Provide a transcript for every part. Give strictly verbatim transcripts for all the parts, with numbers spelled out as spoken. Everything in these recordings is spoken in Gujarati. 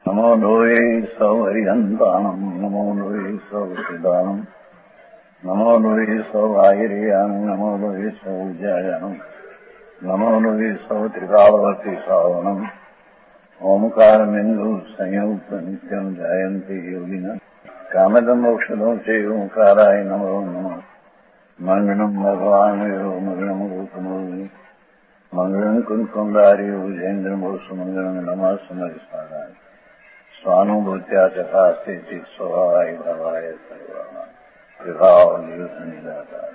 નમો લોહે સૌ હરિહંતાણમ નમો લોહે સૌ સિદ્ધાણમ નમો લોહે સૌ આયર્યાણમ નમો લોહે સૌ જયાણમ નમો લોહે સૌ ત્રિકાળવતી શ્રાવણમ ઓમકાર બિંદુ સંયુક્ત નિત્યમ જયંતી યોગિના કામદમ મોક્ષદો છે ઓંકારાય નમો નમઃ મંગળમ ભગવાન મંગળમ ગૌતમોની મંગળમ કુંકુંડાર્યો જૈન્દ્રમોસુ મંગળમ નમઃ સમયસ્મરાય સ્વાનુભૂત્યા ચકાસ્તે ચિત સ્વભાવાય ભાવાય સર્વાય વિભાવ નિયુત નિરાકાર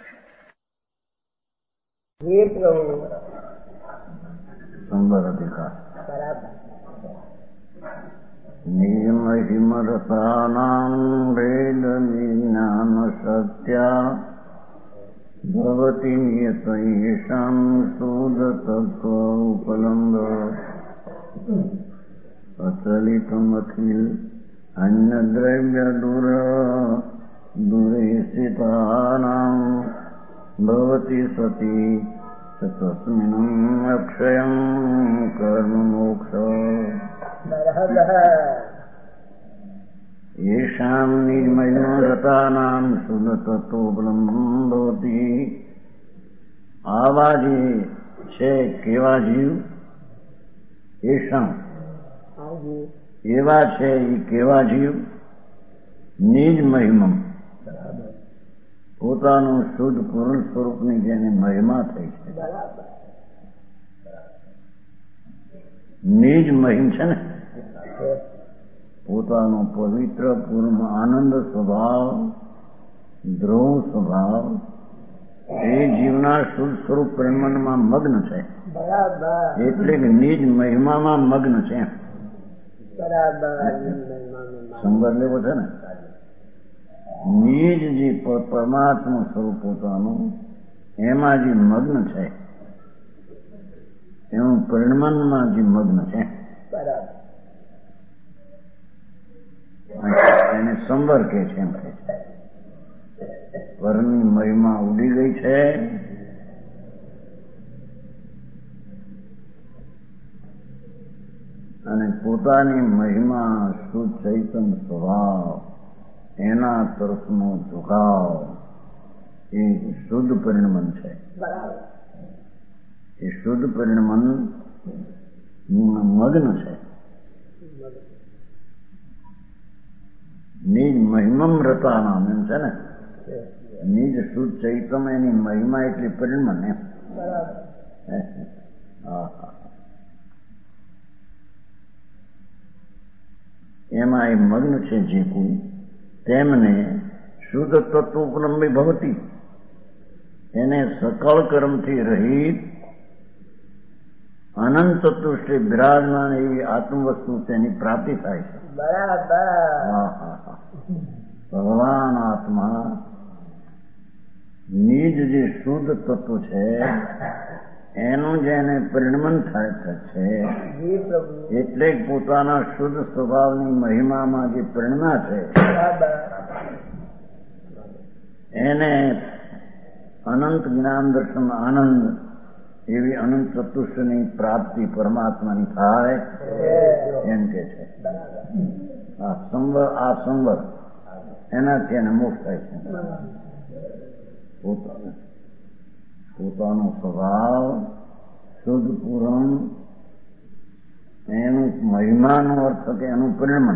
સંબર અધિકાર નિયમહિમરસાનાં વેદ વિજ્ઞાન સત્યા ભવતિ નિયતયેષાં શુદ્ધ તત્વ ઉપલબ્ધ અચલિતમખિલ અન્ય દ્રવ્ય દુર દુરે સ્થિતાનાં ભવતિ સતી તસ્મિન્નં અક્ષયં કર્મ મોક્ષ યેષાં નિર્મયરતાનાં શુદ્ધ તત્વોપલબ્ધં ભવતિ. આવા જે છે કેવા જીવ, યેષાં એવા છે એ કેવા જીવ, નિજ મહિમમ પોતાનું શુદ્ધ પૂર્ણ સ્વરૂપની જેને મહિમા થઈ છે, નિજ મહિમ છે ને, પોતાનો પવિત્ર પૂર્ણ આનંદ સ્વભાવ, ધ્રુવ સ્વભાવ એ જીવના શુદ્ધ સ્વરૂપ પ્રેમમાં મગ્ન છે, એટલે કે નિજ મહિમામાં મગ્ન છે. સંબર લેવો છે ને, નિજ જે પરમાત્મા સ્વરૂપ પોતાનું એમાં જે મગ્ન છે, એનું પરિણમનમાં જે મગ્ન છે એને સંબર કે છે. એમ કે છે પરની મહિમા ઉડી ગઈ છે, અને પોતાની મહિમા શુદ્ધ ચૈતન સ્વભાવ એના તરફનો ઝુકાવ એ શુદ્ધ પરિણમન છે. એ શુદ્ધ પરિણમન મગ્ન છે. નિજ મહિમમ રતાનામ એમ છે ને, નિજ શુદ્ધ ચૈતમ એની મહિમા એટલે પરિણમન એમ. એમાં એ મગ્ન છે જે કોઈ, તેમને શુદ્ધ તત્વ ઉપલંબી ભવતી, એને સકળ કર્મથી રહિત અનંત તત્વ બિરાજમાન એવી આત્મવસ્તુ તેની પ્રાપ્તિ થાય છે. ભગવાન આત્મા નિજ જે શુદ્ધ તત્વ છે એનું જેને પરિણમન થાય છે, એટલે પોતાના શુદ્ધ સ્વભાવની મહિમામાં જે પરિણમા છે એને અનંત જ્ઞાન દર્શન આનંદ એવી અનંત ચતુષ્ટની પ્રાપ્તિ પરમાત્માની થાય એમ કે છે. આ સંવર આ સંવર એનાથી એને મોક્ષ થાય છે. પોતાનું પોતાનો સ્વભાવ શુદ્ધ પૂરણ એનું મહિમાનો અર્થ કે એનું પરિણમન,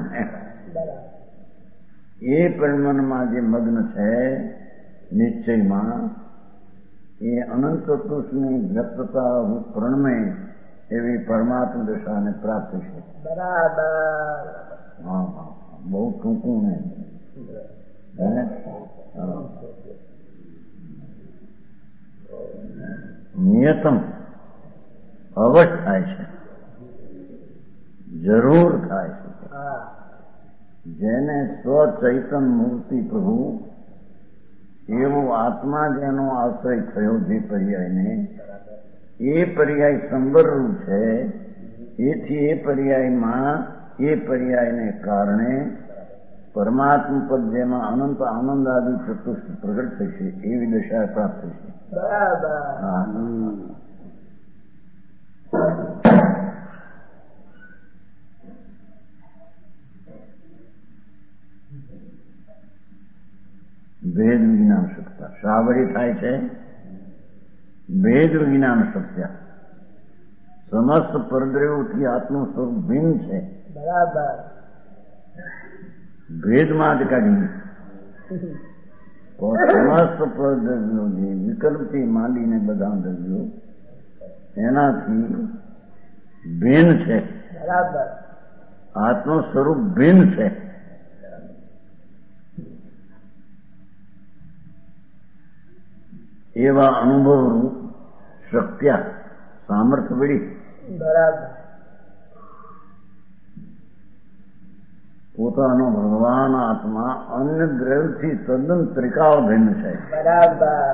એ પરિણમનમાં જે મગ્ન છે નિશ્ચયમાં, એ અનંત ચતુષ્ટની વ્યક્તતા પ્રણમે એવી પરમાત્મા દશાને પ્રાપ્ત છે. હા હા બહુ ટૂંકું નહીં. નિયતમ અવશ્ય થાય છે, જરૂર થાય છે. જેને સ્વચૈતન મૂર્તિ પ્રભુ એવો આત્મા જેનો આશ્રય થયો જે પર્યાયને, એ પર્યાય સંબરરૂપ છે. એથી એ પર્યાયમાં એ પર્યાયને કારણે પરમાત્મા પદ જેમાં અનંત આનંદ આદિ ચતુષ્ટ પ્રગટ થશે એવી દશા પ્રાપ્ત થશે. ભેદ વિજ્ઞાન શક્યા. શા વડે થાય છે? ભેદ વિજ્ઞાન શક્યા. સમસ્ત પરદ્રવ્યોથી આત્મનું સ્વરૂપ ભિન્ન છે. બરાબર. ભેદમાં જ કાઢી સમસ્ત પરદ્રવ્યો જે વિકલ્પથી માંડીને બધા દ્રવ્યો એનાથી ભિન્ન છે. બરાબર. આત્મનું સ્વરૂપ ભિન્ન છે. એવા અનુભવ રૂપ શક્યા સામર્થ્ય વળી બરાબર. પોતાનો ભગવાન આત્મા અન્ય દ્રવ્યથી તદ્દન ત્રિકાળ ભિન્ન છે. બરાબર.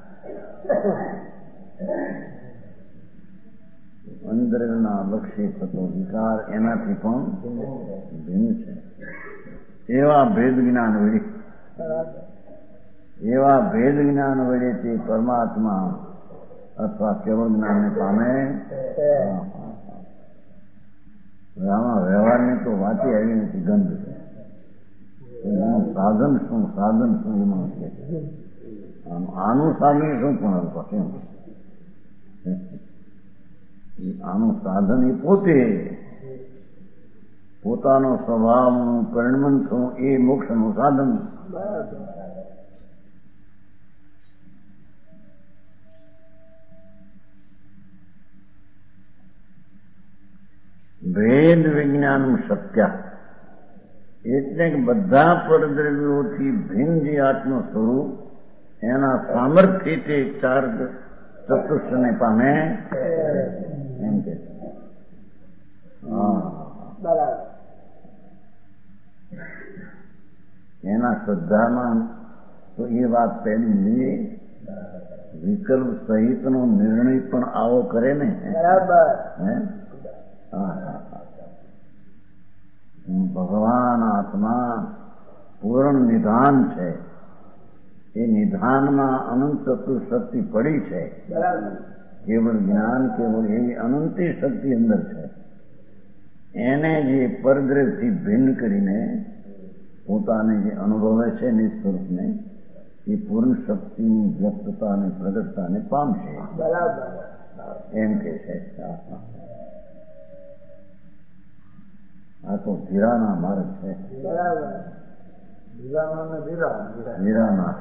અંદરના લક્ષ્ય થતો વિકાર એનાથી પણ ભિન્ન છે. એવા ભેદ જ્ઞાન વળી એવા ભેદ જ્ઞાન વડે તે પરમાત્મા અથવા કેવળ જ્ઞાનને પામે. આમાં વ્યવહારની તો વાંચી આવી નથી. ગંધ છે એનું સાધન શું સાધન શું એમાં છે. આનું સાધન શું પણ કેમ આનું સાધન એ પોતે પોતાનો સ્વભાવનું પરિણમન થવું એ મોક્ષનું સાધન. ભેદ વિજ્ઞાન શક્ય એટલે કે બધા પરદ્રવ્યોથી ભિન્ન જે આત્મ સ્વરૂપ એના સામર્થ્યથી ચાર ચતુષ્ને પામે એમ કે એના શ્રદ્ધામાં તો એ વાત પહેલી નહીં. વિકલ્પ સહિતનો નિર્ણય પણ આવો કરે ને. બરાબર. હે ભગવાન આત્મા પૂર્ણ નિધાન છે. એ નિધાનમાં અનંત શક્તિ પડી છે. કેવળ જ્ઞાન કેવળ એવી અનંતી શક્તિ અંદર છે. એને જે પરદ્રવ્યથી ભિન્ન કરીને પોતાને જે અનુભવે છે નિસ્વરૂપને એ પૂર્ણ શક્તિની વ્યક્તતા અને પ્રગટતાને પામશે. બરાબર. એમ કે છે. આ તો ધીરાના માર્ગ છે. બરાબર. ધીરાના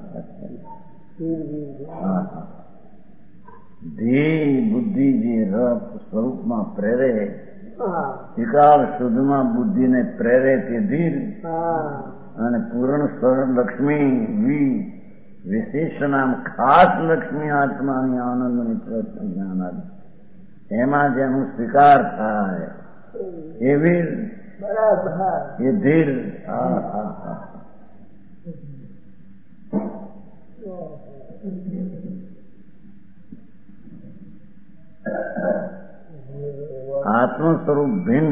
ધી બુદ્ધિ જે રસ સ્વરૂપમાં પ્રેરે વિકાર શુદ્ધમાં બુદ્ધિને પ્રેરે તે ધીર અને પૂર્ણ સ્વરૂપ લક્ષ્મી વી વિશેષ નામ ખાસ લક્ષ્મી આત્માની આનંદની જ્ઞાન આદિ એમાં જેનું સ્વીકાર થાય એ વીર એ ધીર. હા હા હા આત્મ સ્વરૂપ ભિન્ન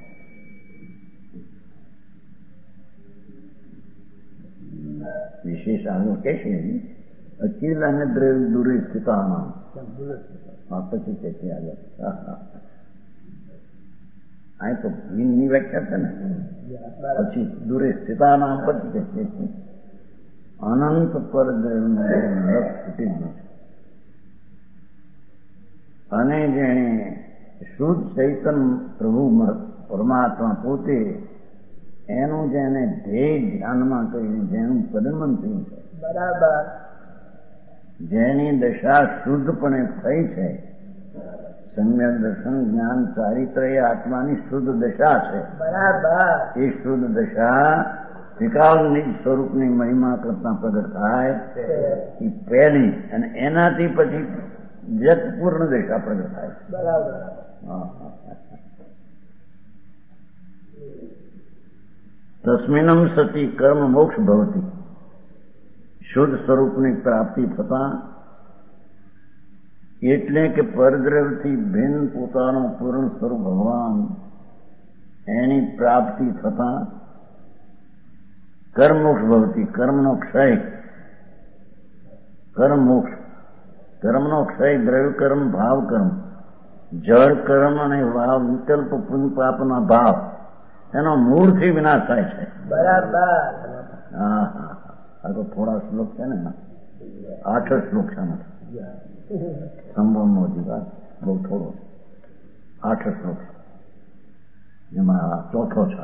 વિશેષ આગળ કે છે અચિલ અને દ્રવ્ય દૂરી સ્થિતામાં પછી કે છે આગળ. આ તો ભિન્નની વ્યાખ્યા છે ને. પછી દૂરે સ્થિતાનામ પછી કે છે અનંત પર સ્થિતિ અને જેને શુદ્ધ ચૈતન પ્રભુ પરમાત્મા પોતે એનું જેને ધ્યેય ધ્યાનમાં કરીને જેનું પરિણમન થયું છે. બરાબર. જેની દશા શુદ્ધપણે થઈ છે. સમ્યક દર્શન જ્ઞાન ચારિત્ર એ આત્માની શુદ્ધ દશા છે. બરાબર. એ શુદ્ધ દશા વિકાલની સ્વરૂપની મહિમા કરતા પ્રગટ થાય એ પહેલી અને એનાથી પછી જત પૂર્ણ દશા પ્રગટ થાય. બરાબર. તસ્મિનમ સતી કર્મ મોક્ષ ભવતી. શુદ્ધ સ્વરૂપની પ્રાપ્તિ થતા એટલે કે પરદ્રવ્યથી ભિન્ન પોતાનું પૂર્ણ સ્વરૂપ ભગવાન એની પ્રાપ્તિ થતા કર્મ મોક્ષ ભવતી. કર્મનો ક્ષય. કર્મ મોક્ષ. કર્મનો ક્ષય દ્રવ્ય કર્મ ભાવ કર્મ જળ કર્મ અને ભાવ વિકલ્પ પુણ્ય પાપના ભાવ એનો મૂળથી વિનાશ થાય છે. બરાબર. હા આ તો થોડા શ્લોક છે ને, આઠ શ્લોક છે સંબોધનો અધિકાર, બહુ થોડો, આઠ શ્લોક એમાં ચોથો છે.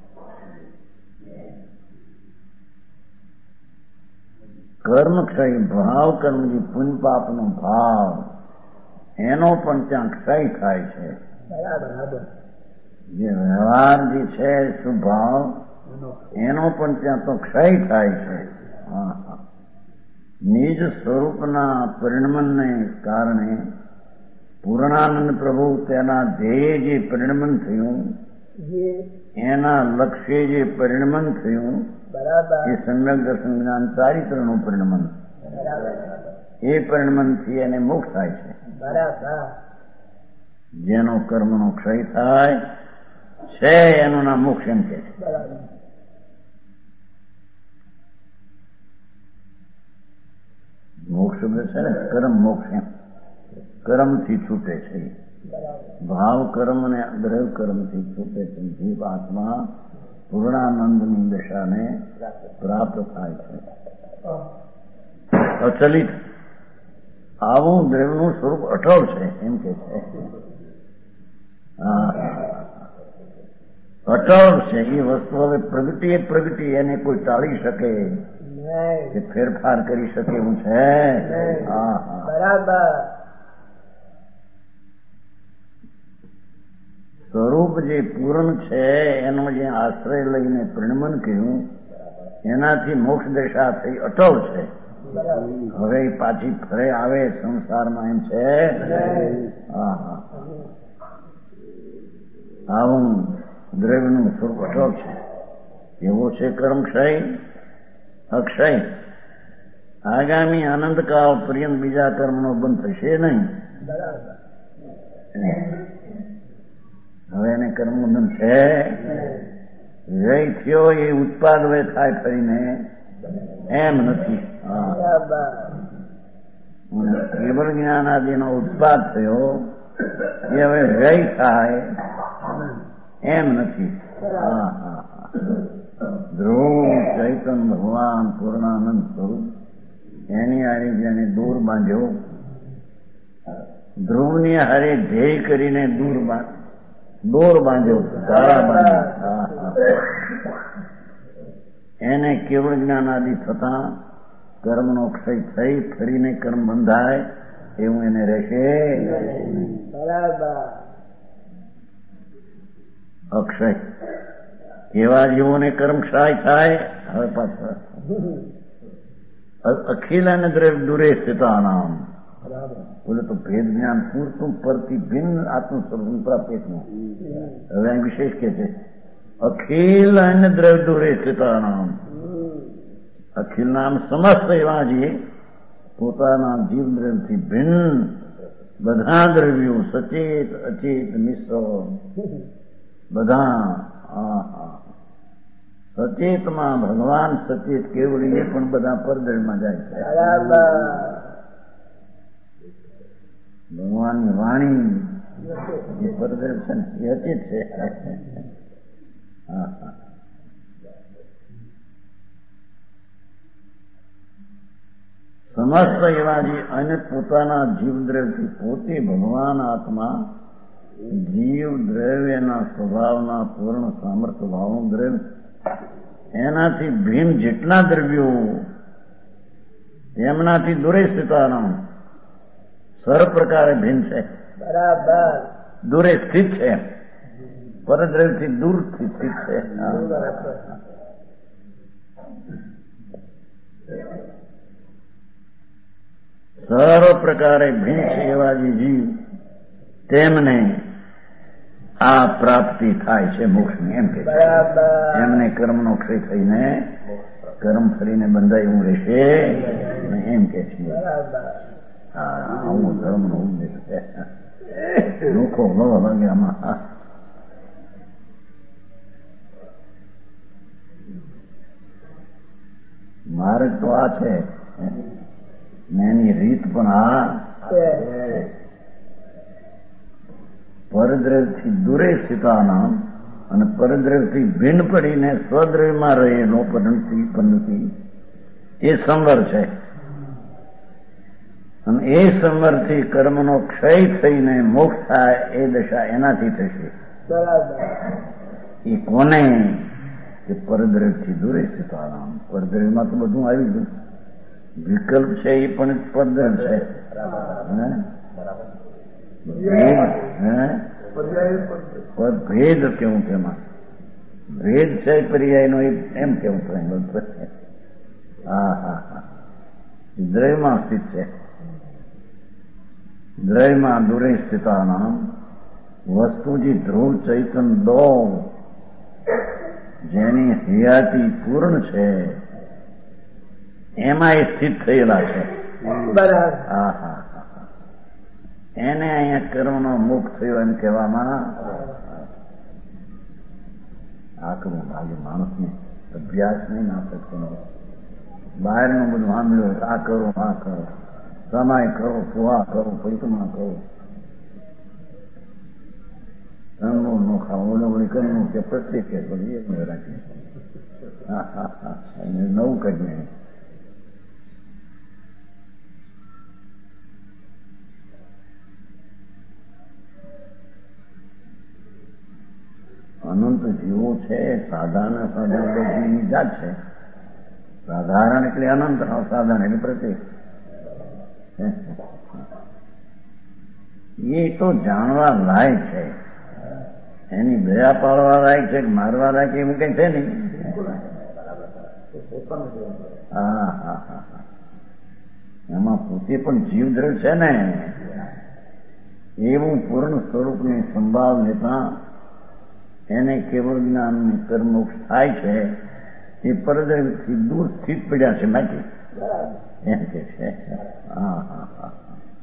કર્મ ક્ષય ભાવ કર્મજી પુણ્ય પાપનો ભાવ એનો પણ ત્યાં ક્ષય થાય છે. જે વ્યવહાર જે છે સ્વભાવ એનો પણ ત્યાં તો ક્ષય થાય છે. હા હા નિજ સ્વરૂપના પરિણમનને કારણે પૂર્ણાનંદ પ્રભુ તેના ધ્યેય જે પરિણમન થયું એના લક્ષ્ય જે પરિણમન થયું એ સમ્યક દર્શન જ્ઞાન ચારિત્રનું પરિણમન, એ પરિણમનથી એને મોક્ષ થાય છે. જેનો કર્મનો ક્ષય થાય છે એનું નામ મોક્ષ એમ કે છે. મોક્ષ શબ્દ છે ને કર્મ મોક્ષ એમ, કર્મથી છૂટે છે. ભાવ કર્મ અને દ્રવ્ય કર્મથી છૂટે છે. જીવ આત્મા પૂર્ણાનંદની દશાને પ્રાપ્ત થાય છે. અચલિત આવું દ્રવ્યનું સ્વરૂપ અટળ છે એમ કે છે. અટળ છે એ વસ્તુ. હવે પ્રગતિ એ પ્રગતિ, એને કોઈ ટાળી શકે કે ફેરફાર કરી શકે એવું છે? હા હા બરાબર. સ્વરૂપ જે પૂર્ણ છે એનો જે આશ્રય લઈને પરિણમન કર્યું એનાથી મોક્ષ દશા થઈ અટળ છે. હવે પાછી ફરે આવે સંસારમાં એમ છે? હા હા આવું દ્રવ્યનું સ્વરૂપ અટળ છે. એવો છે કર્મ ક્ષય અક્ષય. આગામી આનંદકાળ પર્યંત બીજા કર્મનો બંધ થશે નહીં. હવે એને કર્મ બંધ છે? વ્યય થયો એ ઉત્પાદ વ્યય થાય ફરીને એમ નથી. કેવળ જ્ઞાન આદિનો ઉત્પાદ થયો એ હવે વ્યય થાય એમ નથી. હા હા ધ્રુવ ચૈતન ભગવાન પૂર્ણાનંદ સ્વરૂપ એની હારે જેને દૂર બાંધ્યો, ધ્રુવની હારે ધ્યેય કરીને દૂર બાંધ દોર બાંધ્યો, ધારા બાંધ્યો, એને કેવળ જ્ઞાન આદિ થતા કર્મનો ક્ષય થઈ ફરીને કર્મ બંધાય એવું એને રહેશે. અક્ષય એવા જીવોને કર્મ ક્ષય થાય. હવે પાછળ અખિલ અને દ્રવ્ય દૂરે સ્થિતા નામ બોલે તો ભેદ જ્ઞાન પૂરતું પરથી ભિન્ન આત્મ સ્વરૂપ પ્રાપ્તિનું. હવે અહીં વિશેષ કે છે અખિલ અને દ્રવ્ય દૂરે સ્થિતા નામ. અખિલ નામ સમસ્ત એવા જે પોતાના જીવ દ્રવ્યથી ભિન્ન બધા દ્રવ્યો સચેત અચેત મિશ્ર બધા સચેતમાં ભગવાન સચેત કેવળ એ પણ બધા પરદ્રવ્યમાં જાય છે. ભગવાનની વાણી જે પરદ્રવ્ય છે ને એ અચેત છે. હા હા સમસ્ત એવા જે અને પોતાના જીવ દ્રવ્યથી પોતે ભગવાન આત્મા જીવ દ્રવ્યના સ્વભાવના પૂર્ણ સામર્થ્ય ભાવનું દ્રવ્ય એનાથી ભિન્ન જેટલા દ્રવ્યો એમનાથી દૂરે સ્થિતાના સર પ્રકારે ભિન્ન છે. બરાબર. દૂરે સ્થિત છે, પરદ્રવ્યથી દૂર સ્થિત છે. સર્વ પ્રકારે ભિન્ન છે એવા જે જીવ તેમને આ પ્રાપ્તિ થાય છે મોક્ષની એમ કે એમને કર્મનો ક્ષય થઈને કર્મ ફરીને બંધાય એવું રહેશે એમ કે છે. હા આવું ધર્મનો ઉપદેશ છે. લોકો નવો લાગે આમાં. માર્ગ તો આ છે ને એની રીત પણ આ પરદ્રવ્યથી દૂરે સ્થિતાના અને પરદ્રવ્યથી ભિન્ન પડીને સ્વદ્રવ્યમાં રહેલો પદ્ધતિ એ સંવર છે. અને એ સંવરથી કર્મનો ક્ષય થઈને મોક્ષ થાય એ દશા એનાથી થશે. બરાબર. એ કોને? કે પરદ્રવ્યથી દૂરે સ્થિતાનામ. પરદ્રવ્યમાં તો બધું આવી ગયું. વિકલ્પ છે એ પણ પરદ્રવ્ય છે. ભેદ કેવું તેમાં ભેદ છે પર્યાય નો એમ કેવું થાય. હા હા હા દ્રવ્યમાં સ્થિત છે. દ્રવ્યમાં દૂરે સ્થિતાનામ વસ્તુજી ધ્રુવ ચૈતન દો જેની હયાતી પૂર્ણ છે એમાં એ સ્થિત થયેલા છે. બરાબર. હા હા હા એને અહીંયા કર્મનો મુક્ત થયો એમ કહેવામાં આકરું ભાગે માણસને અભ્યાસ નહીં ના શકતો. બહારનું બધું સાંભળ્યું આ કરો આ કરો સમાય કરો ફુવા કરો પૈસમાં કરો નું નો ખાવું ઓળવણી કરવું કે પ્રત્યેક કે બધી એક નહીં રાખી. હા હા હા નવું કરીએ. અનંત જીવો છે. સાધારણ સાધારણ જીવની જાત છે. સાધારણ એટલે અનંત, અસાધારણ એટલે પ્રત્યેક. એ તો જાણવા લાયક છે. એની દયા પાડવા લાયક છે કે મારવા લાયક એવું કઈ છે નહીં. હા હા હા હા એમાં પોતે પણ જીવદ્રવ છે ને. એવું પૂર્ણ સ્વરૂપની સંભાળ લેતા એને કેવળ જ્ઞાન કર્મોક્ષ થાય છે. એ પરદ્રવ્યથી દૂર સ્થિત પડ્યા છે બાકી એમ કે છે. હા હા હા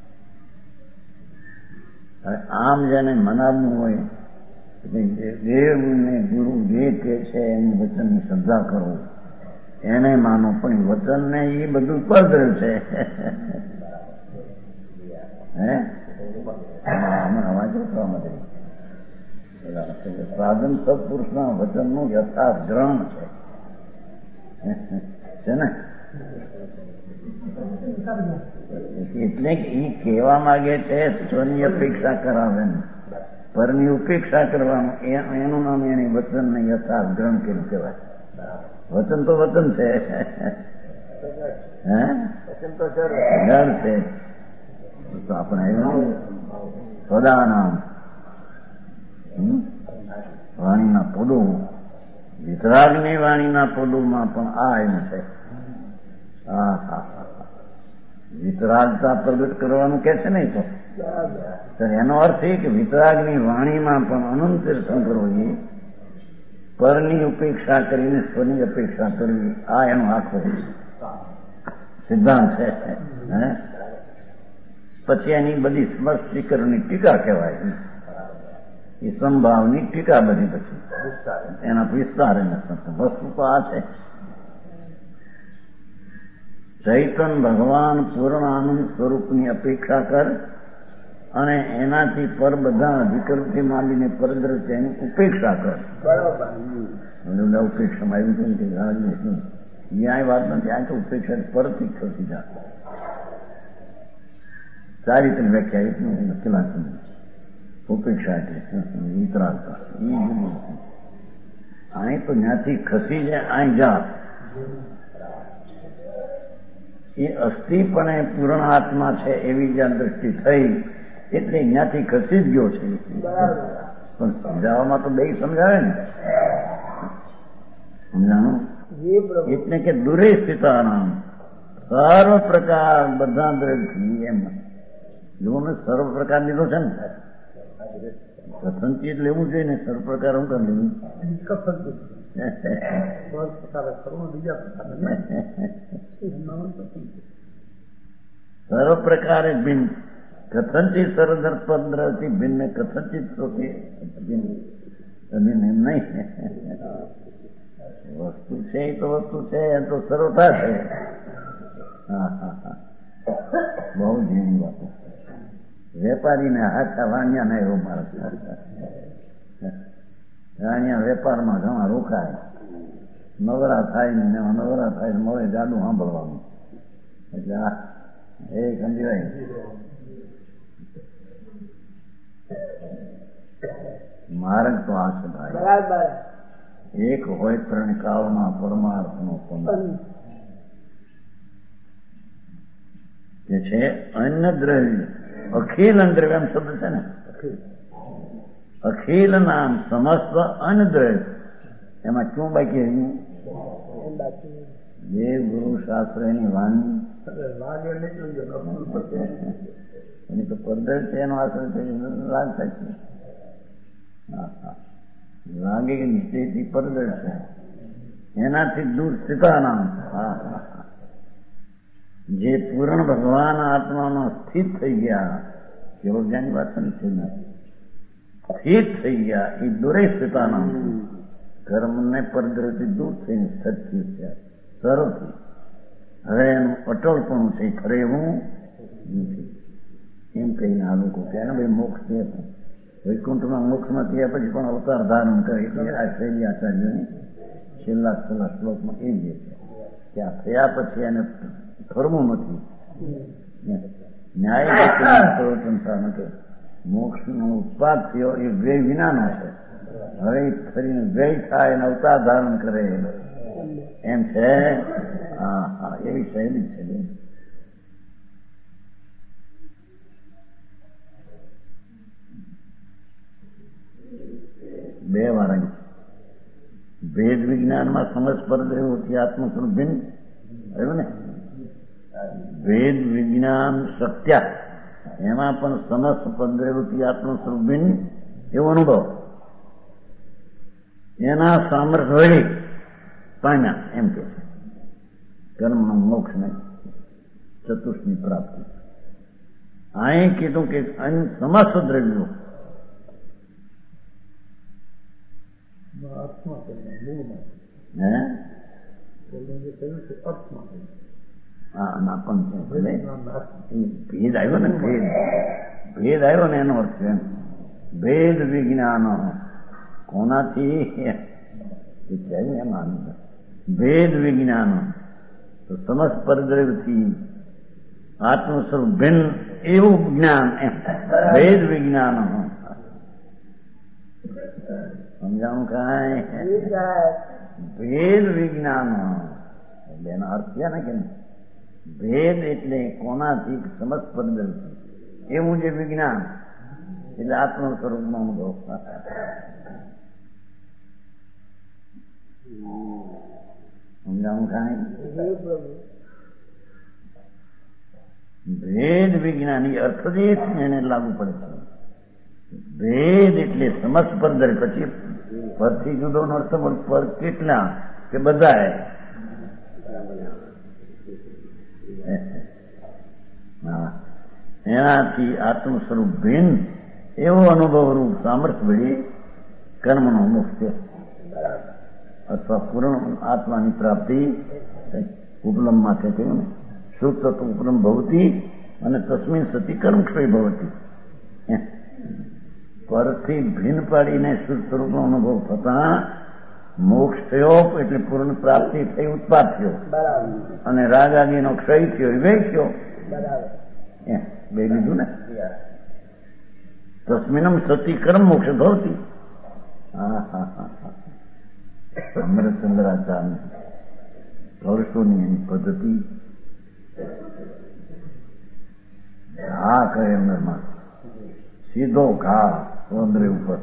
આમ જેને મનાવવું હોય દેવ ને ગુરુ જે કે છે એનું વચનની શ્રદ્ધા કરો એને માનો. પણ વચન ને એ બધું પરદ્રવ્ય છે. હે અવાજ થવા માટે સાધન સત્પુરુષના વચનનું યથાર્થ ગ્રહણ છે ને. એટલે એ કહેવા માંગે છે સ્વની અપેક્ષા કરાવે ને પરની ઉપેક્ષા કરવાનું એનું નામ એની વચનને યથાર્થ ગ્રહણ કર્યું કહેવાય. વચન તો વચન છે. હે વચન તો જળ છે. તો આપણે સદા નામ વાણીના પોદો વિતરાગની વાણીના પોદોમાં પણ આ એમ છે. હા હા હા વિતરાગતા પ્રગટ કરવાનું કે છે ને. તો એનો અર્થ એ કે વિતરાગની વાણીમાં પણ અનંત તીર્થન કરવું, પરની ઉપેક્ષા કરીને સ્વની અપેક્ષા કરવી, આ એનો આખો સિદ્ધાંત છે. હે પછી એની બધી સ્પષ્ટીકરણની ટીકા કહેવાય. એ સંભાવની ટીકા બધી પછી એના વિસ્તાર વસ્તુ તો આ છે. ચૈતન ભગવાન પૂર્ણ આનંદ સ્વરૂપની અપેક્ષા કર અને એનાથી પર બધા વિકલ્પથી માંડીને પરદ્રવ્ય છે એની ઉપેક્ષા કર. બરોબર ઉપેક્ષામાં આવ્યું છે કે ન્યાય વાત નથી. આ તો ઉપેક્ષા પરથી ખસી જાય. સારી રીતે વ્યાખ્યા એટલું ખીલાસ ઉપેક્ષા એટલે વિતરાગતા અહીં તો જ્યાંથી ખસી જાય અહીં જા. એ અસ્થિપણે પૂર્ણ આત્મા છે એવી જ્યાં દ્રષ્ટિ થઈ એટલે અહીંયાથી ખસી જ ગયો છે. પણ સમજાવવામાં તો બે સમજાવે ને. સમજાણું એટલે કે દૂરે સ્થિતાનામ સર્વ પ્રકાર બધા દ્રવ્યથી એમ જો મેં સર્વ પ્રકાર લીધો છે ને કથનથી લેવું જોઈએ ને. સર્વ પ્રકાર હું કરી લીધું સર્વ પ્રકારે ભિન્ન કથનચિત સરદર પદ્રથી ભિન્ન કથનચિત ભિન્ન નહીં. વસ્તુ છે એ તો વસ્તુ છે એ તો સર્વતા છે. હા હા હા બહુ ઝીણી વાતો. વેપારીને હાથા વાણિયા ના એવો માણસ. વાણિયા વેપારમાં ઘણા રોકાય નવરા થાય ને નવરા થાય ને મોડે જાડું સાંભળવાનું. એટલે આ એ સમજાય. માર્ગ તો આ છે ભાઈ, એક હોય ત્રણ કાળમાં પરમાર્થ નો જે છે અન્ન દ્રવ્ય, અખિલ દ્રવ્ય એમ શબ્દ છે ને, અખિલ નામ સમસ્ત અન્ન દ્રવ્ય. એમાં શું બાકી રહ્યું? દેવ ગુરુ શાસ્ત્ર એની વાણી એની તો પરદર છે, એનો આશ્રય થઈ રાગ થાય છે. લાગે કે નિશ્ચયથી પરદર છે, એનાથી દૂર સ્થિતા નામ. જે પૂર્ણ ભગવાન આત્માનો સ્થિત થઈ ગયા, કેવળ જ્ઞાની વાત નથી, સ્થિત થઈ ગયા એ દૂરે સ્થિતા નામ. કર્મને પરદ્રથી દૂર થઈને સત્ય છે સરળથી. હવે એનું અટળપણું છે, ખરે હું નથી એમ કહીને આ લોકો કહે ભાઈ મોક્ષ છે, વૈકુંઠમાં મોક્ષમાં થયા પછી પણ અવતાર ધારણ કરે. એટલે આ શૈલી આચાર્યોની છેલ્લા છેલ્લા શ્લોકમાં એ જે છે કે આ થયા પછી એને ફરવું નથી. ન્યાય પ્રવચન નથી. મોક્ષનો ઉત્પાદ થયો એ વ્યય વિનાનો છે. હવે ફરીને વ્યય થાય અને અવતાર ધારણ કરે એમ છે. હા હા એવી શૈલી છે. બે વાર ભેદ વિજ્ઞાનમાં સમજ પરદ્રવ્યથી આત્મ સ્વરૂપ ભિન્ન આવ્યું ને. ભેદ વિજ્ઞાન સત્ય એમાં પણ સમસ્ત પરદ્રવ્યથી આત્મ સ્વરૂપ ભિન્ન એવો અનુભવ એના સામર્થ્ય વળી પામ્યા એમ કે છે. કર્મનો મોક્ષ ને ચતુષ્ની પ્રાપ્તિ. અહીં કીધું કે સમસ્ત દ્રવ્યો ભેદ આવ્યો ને ભેદ ભેદ આવ્યો ને એનો અર્થ છે ભેદ વિજ્ઞાનો કોનાથી એમ ભેદ વિજ્ઞાનો તો સમસ્ત પરદ્રવ્યથી આત્મ સ્વરૂપ ભિન્ન એવું જ્ઞાન એમ ભેદ વિજ્ઞાનો. સમજાણું કાંઈ? ભેદ વિજ્ઞાન એટલે એનો અર્થ છે ને કે ભેદ એટલે કોનાથી સમસ્ત પરદ્રવ્યથી એવું જે વિજ્ઞાન એટલે આત્મ સ્વરૂપનો અનુભવ. સમજાણું કાંઈ? ભેદ વિજ્ઞાન એ અર્થ જે છે એને લાગુ પડે છે. ભેદ એટલે સમસ્ત પરદર પછી પરથી જુદો નો અર્થ પર કેટલા કે બધા એનાથી આત્મ સ્વરૂપ ભિન્ન એવો અનુભવ રૂપ સામર્થ્ય વળી કર્મનો મોક્ષ છે અથવા પૂર્ણ આત્માની પ્રાપ્તિ ઉપલબ્ધમાં છે. કહ્યું ને શુદ્ધ તો ઉપલબ્ધ ભવતી અને તસ્મિન સતી કર્મક્ષય ભવતી. પરથી ભિન્ન પાડીને શુદ્ધ સ્વરૂપનો અનુભવ થતા મોક્ષ થયો એટલે પૂર્ણ પ્રાપ્તિ થઈ, ઉત્પાદ થયો અને રાગ આદિનો ક્ષય થયો, વિવેક થયો. બે લીધું ને. તસ્મિનમ સતી કર્મ મોક્ષ ભવતી. હા હા હા હા અમરચંદ્રાચાર્ય વર્ષોની એની પદ્ધતિ ઘા કરે અંદરમાં સીધો ઘા સૌંદર્ય ઉપર.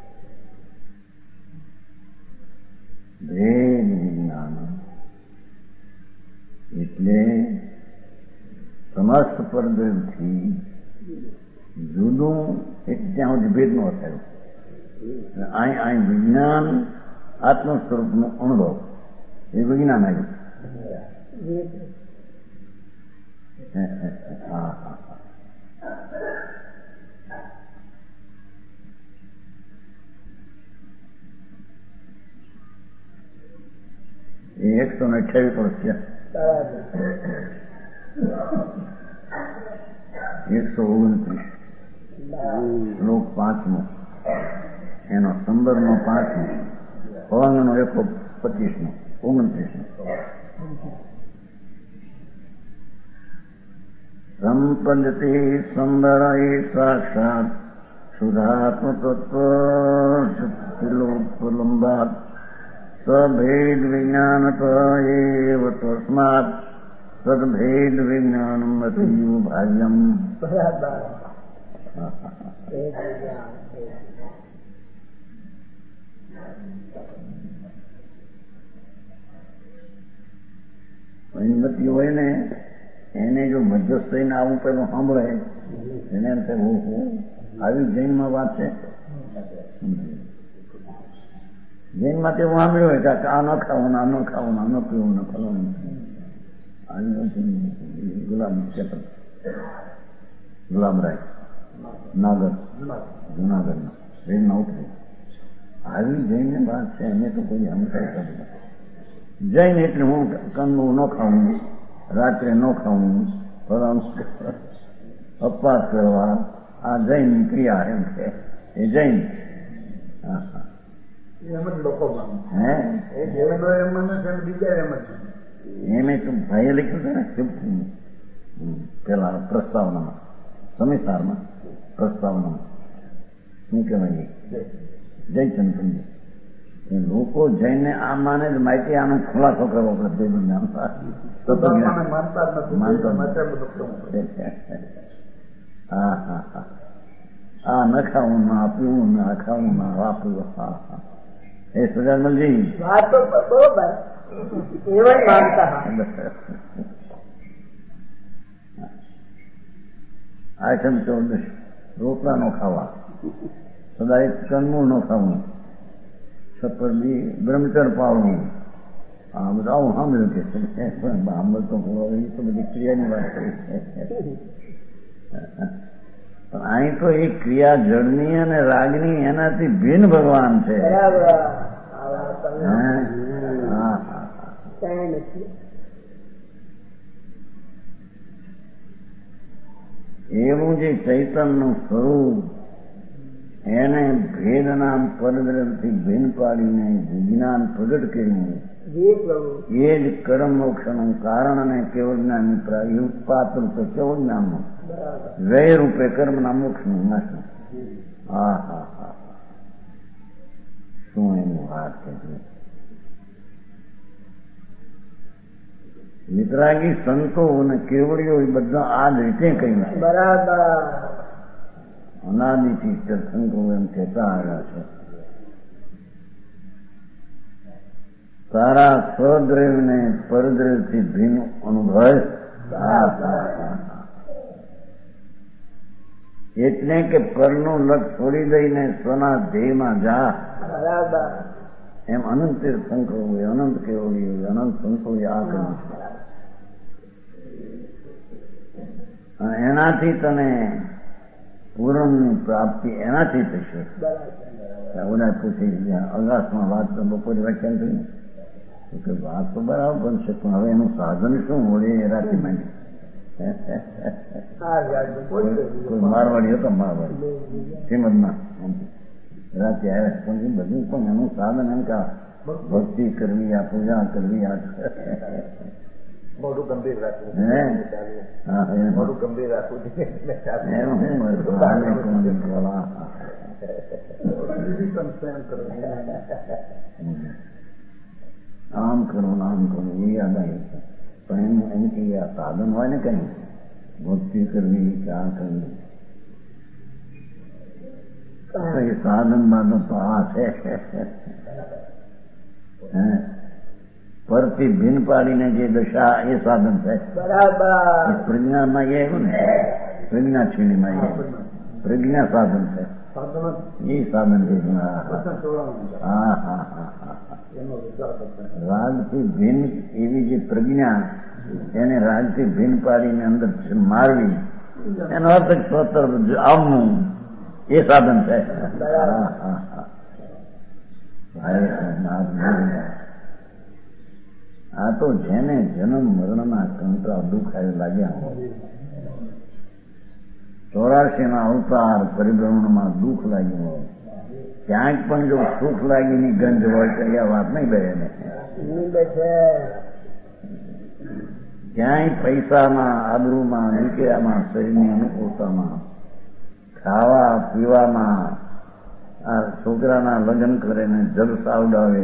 ભેદ વિજ્ઞાન એટલે સમસ્ત પરદ્રવ્યથી જુદું એક ત્યાં સુધી ભેદ નો થયો. અહીં અહીં વિજ્ઞાન આત્મ સ્વરૂપનો અનુભવ એ વિજ્ઞાન આવ્યું. હા હા એ એકસો ને અઠ્યાવીસ વર્ષ છે. એકસો ઓગણત્રીસ શ્લોક પાંચમો એનો સંદર્ભ નો પાંચમો પવન નો એકસો પચીસ નો ઓગણત્રીસ સંપદતે સુંદર એ સાક્ષાત સુધાત્મ તત્વ શક્તિલોપલંબાત સભેદ વિજ્ઞાનત એવ તસ્માત સદભેદ વિજ્ઞાનમ અતિવ ભાગ્યમ. હિંમતી હોય ને એને જો મધ્યસ્થ થઈને આવું પેલું સાંભળે એને એમ થાય હું હું આવી જૈનમાં વાત છે. જૈનમાં તે હું સાંભળ્યું હોય કે આ ન ખાવું ને આ ન ખાવું ને આ ન પીવું ને ફલવાનું ગુલામ ચેતન ગુલામરાય નાગર જુનાગઢ ટ્રેનમાં ઉતરી આવી જઈને વાત છે એને તો કોઈ સમજાય કરી જઈને એટલે હું કંદનું ન ખાવું રાત્રે ન ખાવું પરંતુ અપવાસ કરવા આ જૈન ક્રિયા એમ છે એ જૈન. હા હા હે એમ તો ભાઈએ લખ્યું છે ને પેલા પ્રસ્તાવનામાં સમિસારમાં પ્રસ્તાવનામાં શું કહેવાય જયચંદ એ લોકો જઈને આ માને જ માહિતી આનો ખુલાસો કરવો પડે માનતા હા હા હા આ ન ખાવું ના પીવું ના ખાવું ના વાપરવું. હા હા એ સજાનલજી વાત તો બરોબર એવા માનતા. આઠમ ચૌદશ રોટલા નો ખાવા સદાય કંદમૂળ નો ખાવું સપરદી બ્રહ્મચર પાળવું આ બધા આવું સાંભળ્યું કે સાંભળ તો તો બધી ક્રિયાની વાત કરી. પણ અહીં તો એ ક્રિયા જળની અને રાગની એનાથી ભિન્ન ભગવાન છે. એવું જે ચૈતનનું સ્વરૂપ એને ભેદના પરદ્રવથી ભિન્ન પાડીને વિજ્ઞાન પ્રગટ કર્યું એ જ કર્મ મોક્ષનું કારણ અને કેવળ જ્ઞાનની પ્રાયુપાત રૂપે કેવળ જ્ઞાનનું વ્યય રૂપે કર્મના મોક્ષનું નાશનું. હા હા હા શું એની વાત છે. વિતરાગી સંતો અને કેવડીઓ એ બધા આ જ રીતે કહી બરાબર અનાદિથી તીર્થંકરો એમ કહેતા આવ્યા છે. તારા સ્વદ્રવ્યને પરદ્રવ્યથી ભિન્ન અનુભવ એટલે કે પરનું લક્ષ છોડી દઈને સ્વના ધ્યેયમાં જા એમ અનંત તીર્થંકરો હોય અનંત કેવડી હોય અનંત સંતો આ કર્યું છે. એનાથી તને પૂરણની પ્રાપ્તિ એનાથી થશે. ઓલા પૂછી અગાસમાં વાત તો બપોરે વ્યાખ્યાન થયું કે વાત તો બરાબર બનશે પણ હવે એનું સાધન શું હોય એ રાતી માંડી કોઈ મારવાડી હતો મારવાડી શ્રીમદના રાતે આવ્યા પણ બધું પણ એનું સાધન એમ કે ભક્તિ કરવી આ પૂજા કરવી આ મોડું ગંભીર રાખવું મોડું ગંભીર રાખવું આમ કરું આમ કરું એ યાદ આવ્યું છે પણ એનું એમ કે આ સાધન હોય ને કઈ ભક્તિ કરવી કે આ કરવી એ સાધન બાધન તો આ છે. પરથી ભિન્ન પાડીને જે દશા એ સાધન છે. બરાબર પ્રજ્ઞામાં એવું ને પ્રજ્ઞા શ્રેણીમાં એ પ્રજ્ઞા સાધન છે એ સાધન છે. હા હા હા હા રાગથી ભિન્ન એવી જે પ્રજ્ઞા એને રાગથી ભિન્ન પાડીને અંદર મારવી એનો અર્થ સ્વતર આવવું એ સાધન છે. હા હા હા આ તો જેને જન્મ મરણના કંટા દુખાય લાગ્યા હોય ચોરાશી ના અવતાર પરિભ્રમણમાં દુઃખ લાગ્યું હોય ક્યાંક પણ જો સુખ લાગીની ગંધ હોય તો એ વાત નહીં બે એને ક્યાંય પૈસામાં, આબરૂમાં, નીકળ્યામાં, શરીરની અનુકૂળતામાં, ખાવા પીવામાં, આ છોકરાના લગ્ન કરે ને જલસા ઉડાવે,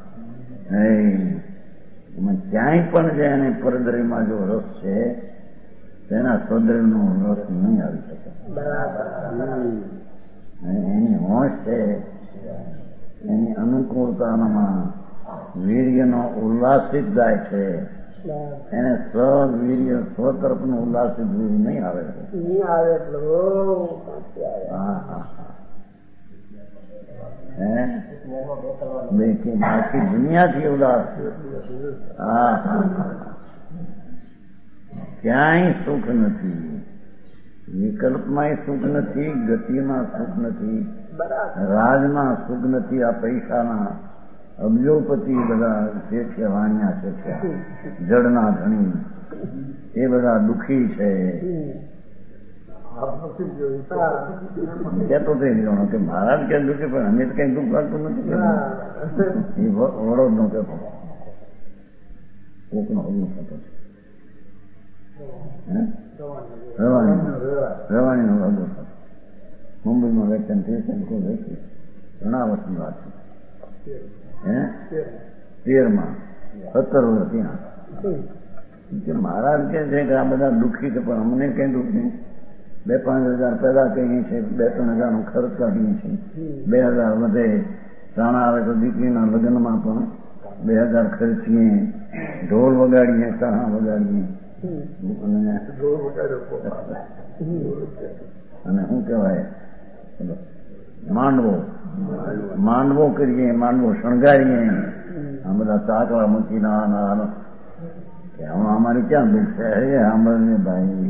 એમાં ક્યાંય પણ જે એને પરદ્રવ્યમાં જો રસ છે તેના સ્વદ્રવ્યનો રસ નહીં આવી શકે. એની હોશ છે, એની અનુકૂળતામાં વીર્યનો ઉલ્લાસિત જાય છે. એને સ્વ વીર્ય સ્વ તરફનું ઉલ્લાસિત વીર્ય નહીં આવે. હા હા બાકી દુનિયાથી ઉલ્લાસ. હા હા ક્યાંય સુખ નથી, વિકલ્પમાં સુખ નથી, ગતિમાં સુખ નથી, રાજમાં સુખ નથી. આ પૈસાના અબજોપતિ બધા જે છે વાણિયા છે, જળના ધણી, એ બધા દુઃખી છે. કેતો કે મહારાજ ક્યાં દુઃખી, પણ અમે તો કઈ દુઃખ લાગતું નથી. એ વડોદ નો કેતો કોક નો હલ્લો થતો રવાણી નો હલ્લો થતો. મુંબઈમાં વેચાણ ટ્યુશન કોઈ વેચી ઘણા વર્ષની વાત છે. હે તેરમાં સત્તર વર્ષ ત્યાં મહારાજ કે છે કે આ બધા દુઃખી છે, પણ અમને કઈ દુઃખ નહીં. બે પાંચ હજાર પેદા કહીએ છીએ, બે ત્રણ હજાર નો ખર્ચ કાઢીએ છીએ, બે હજાર વધે રાણા આવે તો દીકરીના લગ્નમાં પણ બે હજાર ખર્ચીએ, ઢોલ વગાડીએ, ચણા વગાડીએ, અને શું કહેવાય માંડવો માંડવો કરીએ, માંડવો શણગારીએ. આ બધા ચાકડા મૂકી ના અમારી ક્યાં દુઃખ છે? સાંભળને ભાઈ,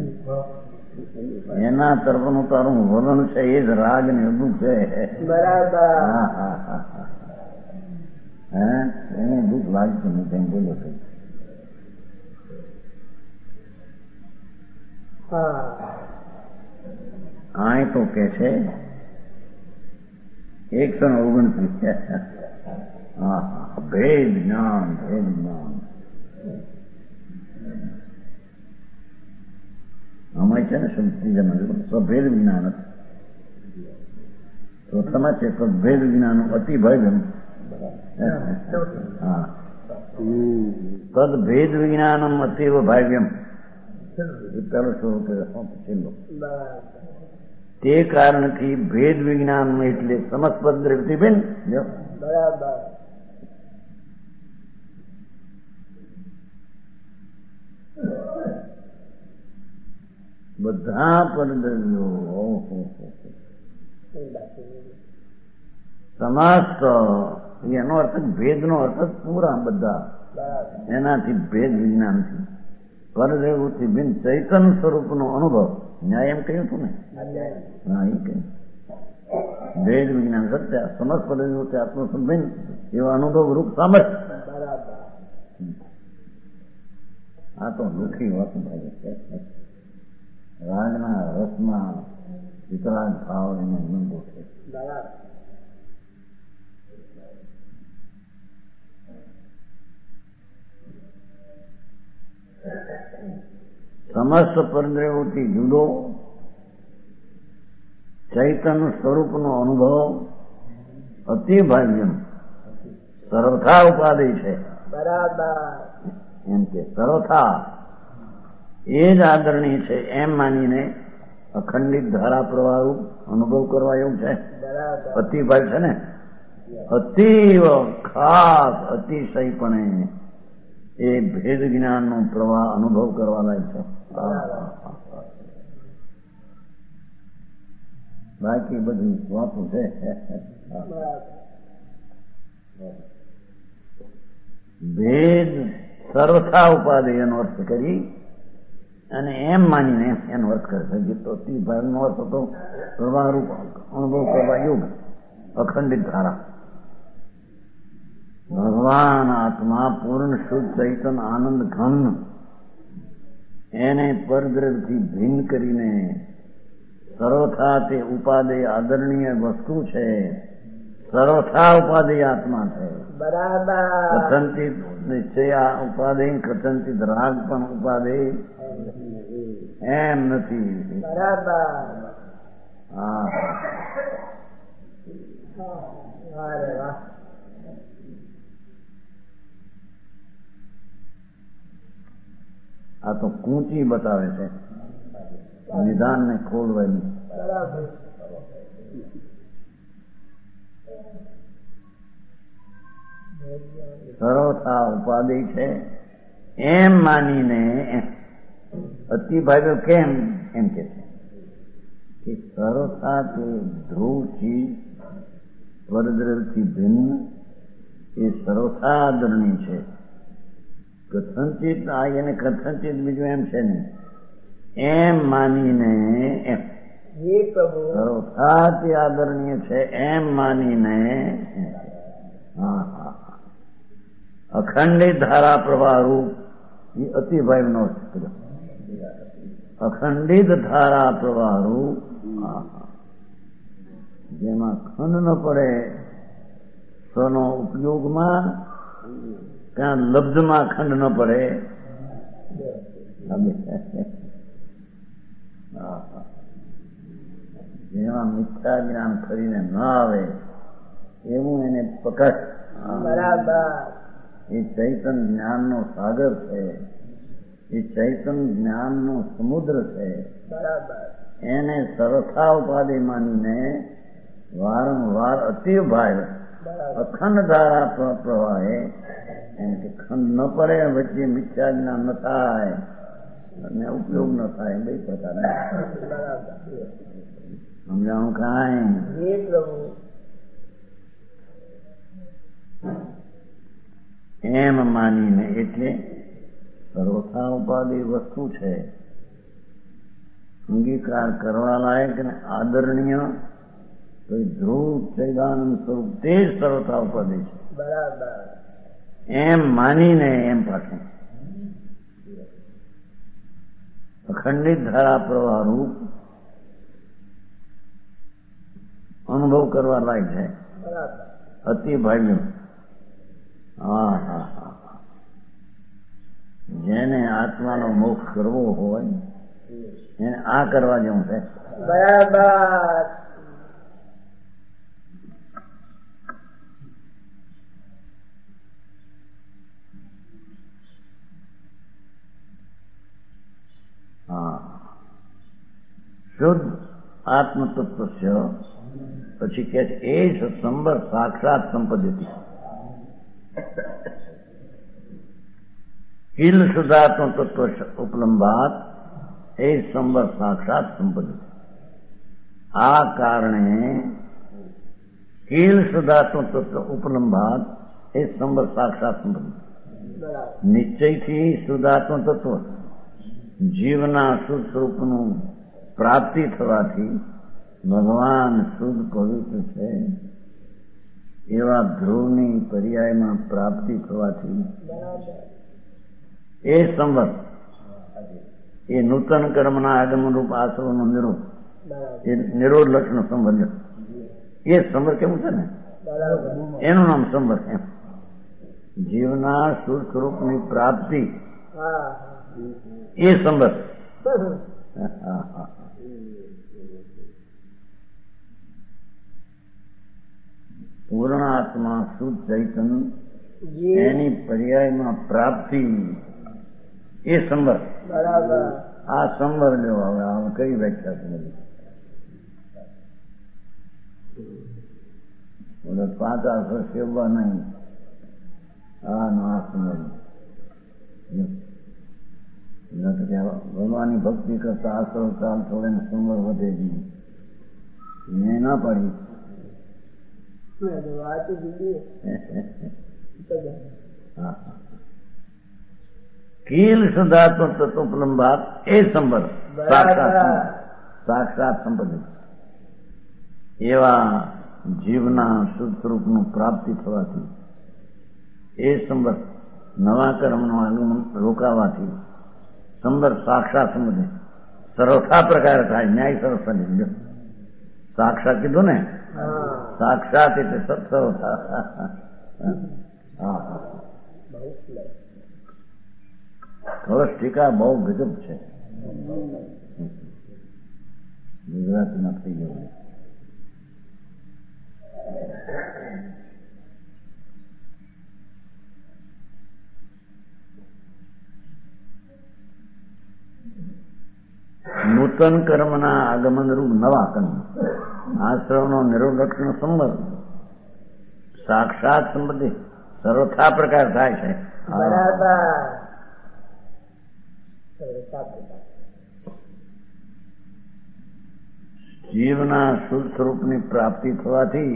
એના તરફનું તારું વલણ છે એ જ રાગ ને દુઃખ છે. બરાબર. હા હા હા હે એને દુઃખ લાગતું નહીં. કઈ બોલો છો? આ તો કે છે એકસો ને ઓગણત્રીસ. હા હા ભેદ જ્ઞાન, ભેદ જ્ઞાન આમાં છે ને ત્રીજામાં સ્વભેદ વિજ્ઞાન ચોથામાં છે સ્વભેદ વિજ્ઞાન અતિ ભયમ. હા તદ ભેદ વિજ્ઞાનમ અતિવ ભાવ્યમ. પેલો સ્વરૂપ છેલ્લો. તે કારણથી ભેદ વિજ્ઞાન એટલે સમસ્પદ દ્રવ્યથી બરાબર. બધા પરદ્રવ્યો સમસ્ત એનો અર્થ ભેદનો અર્થ પૂરા બધા. એનાથી ભેદ વિજ્ઞાનથી પરદ્રવ્યથી ભિન્ન ચૈતન સ્વરૂપનો અનુભવ. ન્યાય એમ કહ્યું હતું ને? હા એ કહ્યું. ભેદ વિજ્ઞાન સત્ય સમસ્ત પરદ્રવ્યોથી આત્મસંભિન્ન એવા અનુભવ રૂપ સામર્થ. આ તો દુઃખી વાતું ભાઈ છે. રાગના રસમાં વિતરાગ ભાવ એને અનુભવ છે. સમસ્ત પરદ્રવ્યોથી જુદો ચૈતન્ય સ્વરૂપનો અનુભવ અતિ ભાગ્યમ સર્વથા ઉપાધિ છે. બરાબર. એમ કે સર્વથા એ જ આદરણીય છે એમ માનીને અખંડિત ધારા પ્રવાહ અનુભવ કરવા એવું છે. અતિભાગ છે ને, અતિવ ખાસ અતિશયપણે એ ભેદ જ્ઞાનનો પ્રવાહ અનુભવ કરવા લાયક છે. બાકી બધી વાતું છે. ભેદ સર્વથા ઉપાધિ એનો અર્થ કરી અને એમ માનીને એનો અર્થ કરે છે. તો ભાગનો અર્થ હતો પ્રવાહરૂપ અનુભવ કરવા યોગ અખંડિત ધારા. ભગવાન આત્મા પૂર્ણ શુદ્ધ ચૈતન આનંદ ઘન એને પરદ્રવ્યથી ભિન્ન કરીને સર્વથા તે ઉપાદેય આદરણીય વસ્તુ છે. સર્વથા ઉપાદેય આત્મા છે. બરાબર. કથનચિત નિશ્ચય ઉપાધિ, કથનચિત રાગ પણ ઉપાધિ એમ નથી. બરાબર. હા અરે વાહ. આ તો કૂંચી બતાવે છે, નિદાન ને ખોલવાની. બરાબર. સર્વથા ઉપાધિ છે એમ માનીને અતિભાવ્યો કેમ એમ કે છે કે સર્વથા તે ધ્રુવથી પરદ્રવથી ભિન્ન એ સર્વથા આદરણીય છે. કથનચિત આ એને કથનચિત બીજું એમ છે ને એમ માનીને એમ સર્વથા તે આદરણીય છે એમ માનીને હા હા અખંડિત ધારા પ્રવાહ રૂપ એ અતિભાવ નો અખંડિત ધારા પ્રવાહ રૂપ જેમાં ખંડ ન પડે સ્વનો ઉપયોગમાં, ત્યાં લબ્ધમાં ખંડ ન પડે. જેમાં મિથ્યા જ્ઞાન કરીને ન આવે એવું એને પકડ. બરાબર. એ ચૈતન જ્ઞાનનો સાગર છે, એ ચૈતન જ્ઞાનનો સમુદ્ર છે. બરાબર. એને સર્વથા ઉપાધિ માનીને વારંવાર અતિભાવ અખંડ ધારા પ્રવાહે એમ કે ખંડ ન પડે, વચ્ચે મિથ્યા જ્ઞાન ન થાય અને ઉપયોગ ન થાય, બે પ્રકારના. સમજાણું કાંઈ? એમ માનીને એટલે સર્વથા ઉપાધિ વસ્તુ છે, અંગીકાર કરવા લાયક ને આદરણીય તો ધ્રુવ ચૈદાનંદ સ્વરૂપ તે જ સર્વથા ઉપાધિ છે. બરાબર. એમ માનીને એમ પાછું અખંડિત ધારા પ્રવાહ રૂપ અનુભવ કરવા લાયક છે. અતિ ભાગ્ય. હા હા હા. જેને આત્માનો મોક્ષ કરવો હોય એને આ કરવા જેવું છે. બરાબર. હા. શુદ્ધ આત્મતત્વ છે. પછી કે છે એ સત્સંબર સાક્ષાત સંપદ્યતિ. કિલ શુદ્ધાત્મ તત્વ ઉપલંબાત એ સંબર સાક્ષાત સંપદ્યતિ. આ કારણે કિલ શુદ્ધાત્મ તત્વ ઉપલંબાત એ સંબર સાક્ષાત સંપદ્યતિ. નિશ્ચયથી શુદ્ધાત્મ તત્વ જીવના શુદ્ધ સ્વરૂપનું પ્રાપ્તિ થવાથી ભગવાન શુદ્ધ પવિત્ર છે એવા ધ્રુવની પર્યાયમાં પ્રાપ્તિ થવાથી એ સંવત એ નૂતન કર્મના આગમન રૂપ આશ્રમનો નિરોધ, એ નિરોધ લક્ષણ સંવત. એ સંવત કેવું છે ને એનું નામ સંવત. એમ જીવના શુદ્ધ સ્વરૂપની પ્રાપ્તિ એ સંવત. પૂર્ણ આત્મા શુદ્ધ ચૈતન એની પર્યાયમાં પ્રાપ્તિ એ સંવર. આ સંવર લેવો. હવે આમ કઈ વ્યાખ્યા સમજી? બોલે પાંચ આખર સેવવા નહીં. હા ના સમજ. ભગવાનની ભક્તિ કરતા આસરો ચાલ થોડે ને સંવર વધે ગઈ. મેં ના પાડી. કિલ શુદ્ધાત્મ તત્વોપલંબાત એ સંબર સાક્ષાત સાક્ષાત સંપત્તિ. એવા જીવના શુદ્ધ સ્વરૂપનું પ્રાપ્તિ થવાથી એ સંબર નવા કર્મનું આગમન રોકાવાથી સંબર સાક્ષાત સંબંધે સર્વથા પ્રકાર થાય. ન્યાય સરસ સાક્ષાત કીધું ને, સાક્ષાત એટલે સત્સર્વથા. હા હા કળશ ટીકા બહુ ગજબ છે. ગુજરાતીમાં થઈ ગયું. નૂતન કર્મના આગમન રૂપ નવા કર્મ આશ્રમનો નિરોધકનો સંબંધ સાક્ષાત સંબંધી સર્વથા પ્રકાર થાય છે. જીવના શુદ્ધ સ્વરૂપની પ્રાપ્તિ થવાથી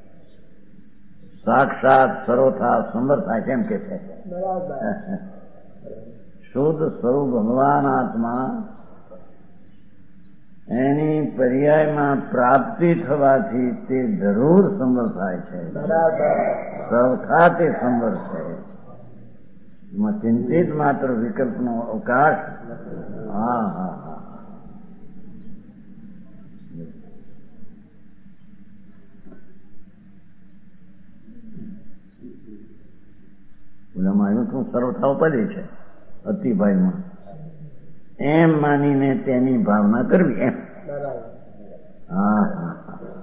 સાક્ષાત સર્વથા સંબર થાય કેમ કે છે. શુદ્ધ સ્વરૂપ ભગવાન આત્મા એની પર્યાયમાં પ્રાપ્તિ થવાથી તે જરૂર સંબર થાય છે. સૌથા તે સંબર છે. ચિંતિત માત્ર વિકલ્પનો અવકાશ. હા હા હા ઓલામાં આવ્યું તું સર્વથા ઉપાધિ છે અતિભાઈમાં એમ માનીને તેની ભાવના કરવી એમ. હા હા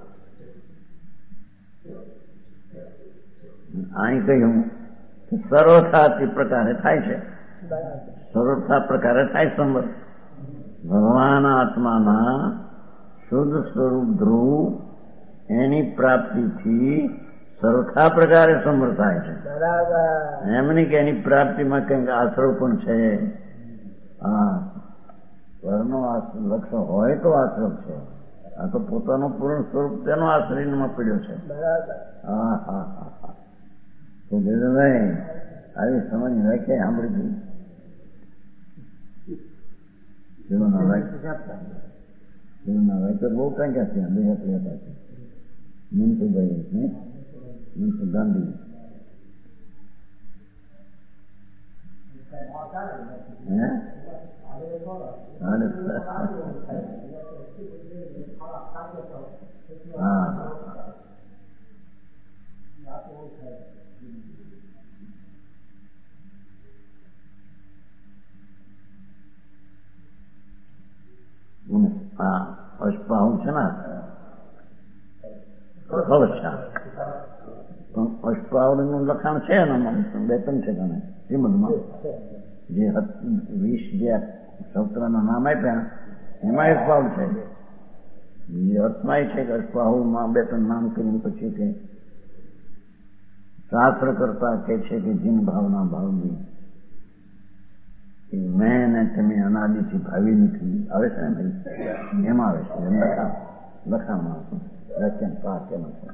અહીં કહ્યું સર્વથા તે પ્રકારે થાય છે. સર્વથા પ્રકારે થાય સંબર ભગવાન આત્માના શુદ્ધ સ્વરૂપ ધ્રુવ એની પ્રાપ્તિથી સર્વથા પ્રકારે સંબર થાય છે. એમ નહીં કે એની પ્રાપ્તિમાં કંઈક આશ્રવ પણ છે. હા પરનો લક્ષ્ય હોય તો આશ્રમ છે. આ તો પોતાનું પૂર્ણ સ્વરૂપ તેનો આશ્રયમાં પડ્યો છે. હા હા હા હા તો ભાઈ આવી સમજ વ્યાખ્યા સાંભળી ગઈ. જીવનના વાક્ય જીવનના વાક્ય બહુ કઈ ક્યાં છે. બે હતા છે મનસુભાઈ છે મનસુ ગાંધી હે હા હા અષ્ટાહુ છે ને અવસ્થા પણ અષ્ટાવડીનું લખાણ છે એનામાં બે ત્રણ છે તને શ્રીમદમાં જે વીસ જે સૌત્રના નામ આપ્યા એમાં અષ્ટાવ છે. એ અર્થમાં છે કે અષ્ટાહુમાં બે ત્રણ નામ કરીને પછી કે શાસ્ત્ર કરતા કે છે કે જીન ભાવના ભાવની મેં ને તમે અનાદિથી ભાવી નથી આવે છે ને એમાં આવે છે લખાણ લખાણમાં લખ્યા પાક એમાં છે.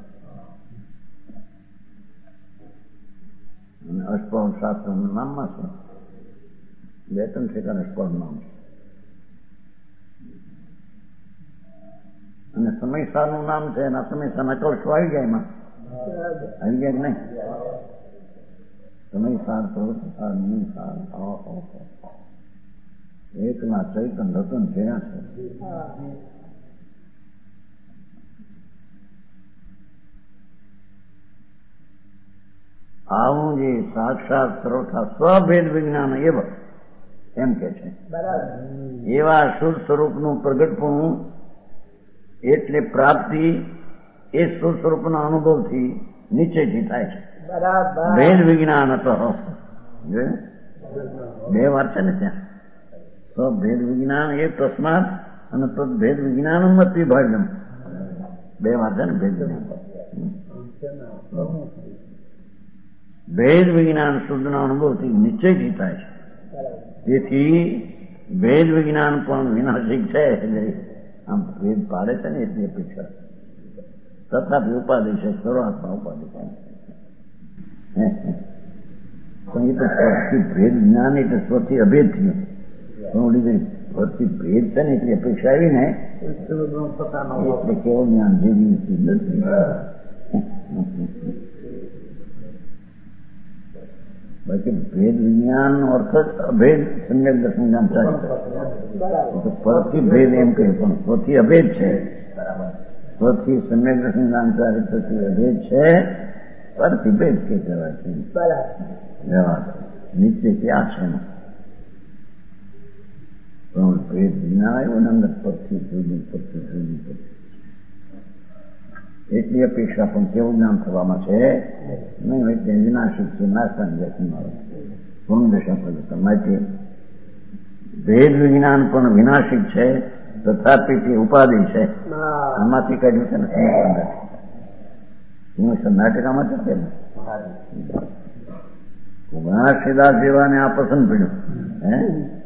અને અષ્ટાવ શાસ્ત્રના નામમાં છે બે ત્રણ ઠેકાણ અષ્ટાવ નામ છે. અને સમયસારનું નામ છે એના સમયસારના કળશો આવી ગયા એમાં આવી ગયા કે નહીં. સમયસાર પ્રવૃત્તિસાર નિમિસાર એકના ચૈતન રતન થયા છે. આવું જે સાક્ષાત સર્વથા સ્વભેદ વિજ્ઞાન એવા એમ કે છે એવા શુદ્ધ સ્વરૂપનું પ્રગટપણું એટલે પ્રાપ્તિ એ શુદ્ધ સ્વરૂપના અનુભવથી નિશ્ચયથી થાય છે. ભેદ વિજ્ઞાન હતો બે વાર છે ને ત્યાં સ્વભેદ વિજ્ઞાન એ તસ્માત અને તદ્ભેદ વિજ્ઞાન મત વિભાજન બે વાર છે ને ભેદ વિજ્ઞાન. ભેદ વિજ્ઞાન શુદ્ધના અનુભવથી નિશ્ચયથી થાય છે. તેથી ભેદ વિજ્ઞાન પણ વિનાશિક છે. આમ ભેદ પાડે છે ને એટલી અપેક્ષા તથાપી ઉપાધિ છે સર્વાત્મા ઉપાધિ પણ એ તો સ્વથી ભેદ જ્ઞાન એટલે સ્વથી અભેદ થયું. સ્વથી ભેદ છે ને એટલી અપેક્ષા આવી ને એટલે કેવું જ્ઞાન જેવી નથી. બાકી ભેદ વિજ્ઞાન નો અર્થ જ અભેદ સમ્યક દર્શન જ્ઞાન થાય. પરથી ભેદ એમ કહ્યું પણ સ્વથી અભેદ છે. સ્વથી સમ્યક દર્શન જ્ઞાન થાય પછી અભેદ છે પરથી ભેદ કે કહેવાય છે વ્યવહાર નીચે ક્યાં છે પણ ભેદ વિના આવ્યો ને અંદર પરથી જુદું પરથી જુદું પરથી એટલી અપેક્ષા પણ કેવું જ્ઞાન થવામાં છે નહીં એટલે વિનાશિક છે નાશવાની જાતમાં પૂર્ણ દશા પ્રગટ માટે ભેદ વિજ્ઞાન પણ વિનાશિક છે તથાપી તે ઉપાધિ છે આમાંથી કાઢ્યું છે ને સમીકરણ નાટકામાં છે કે ગણાશીદાસ જેવાને આ પસંદ પડ્યું હે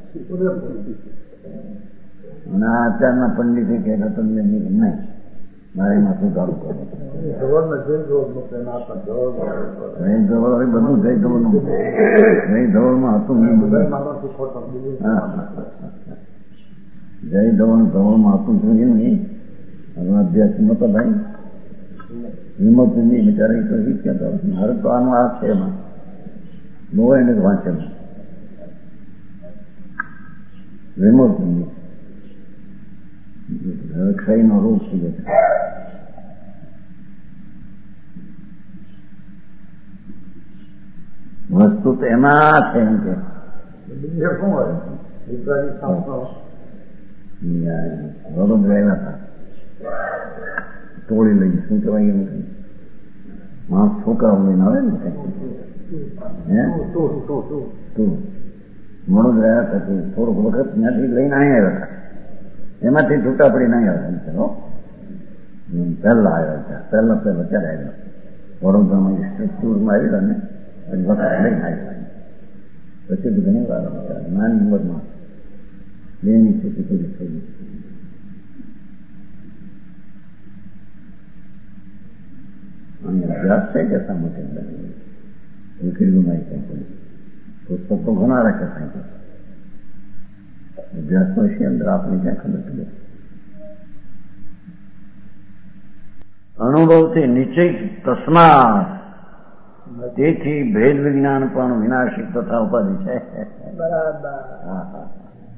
અને આ આચારના પંડિતે કહેતા તમને નહીં મારે એમાં સુધારો કરો જય ધવલ બધું જય ધવલનું જય ધવલમાં હતું જય ધવલ ધવલમાં હતું જોઈએ નહીં હવે અભ્યાસ નતો ભાઈ હિંમત નહીં બિચારા તો એ કહેતા મારે તો આનું આ છે એમાં બહુ એને વાંચેલું વિમોત નહીં ક્ષયનો રોગ થઈ ગયો વસ્તુ તો એમાં છે એમ કે વડોદ ગયેલા હતા ટોળી લઈ શું કહેવાય એમ માણસ છોકરાઓ લઈને આવે ને હે તું વડોદ રહ્યા હતા થોડુંક વખત ત્યાંથી લઈને અહીંયા આવ્યા હતા એમાંથી છૂટા પડી નહીં આવ્યા પહેલા આવ્યા હતા પહેલા પહેલા ત્યારે આવ્યા વડોદરામાં સ્ટ્રક્ચરમાં આવેલા ને પછી વખત લઈને આવ્યા પછી તો ઘણી વાર નાની ઉંમરમાં બેની સ્થિતિ પૂરી થઈ ગઈ અને અભ્યાસ છે કે શા માટે વિકરીમાં પુસ્તક તો ઘણા રાખે થાય અભ્યાસ તો છે અંદર આપને ક્યાં ખબર પડે અનુભવથી નિશ્ચય તસ્મા તેથી ભેદ વિજ્ઞાન પણ વિનાશિક તથા ઉપાધિ છે બરાબર હા હા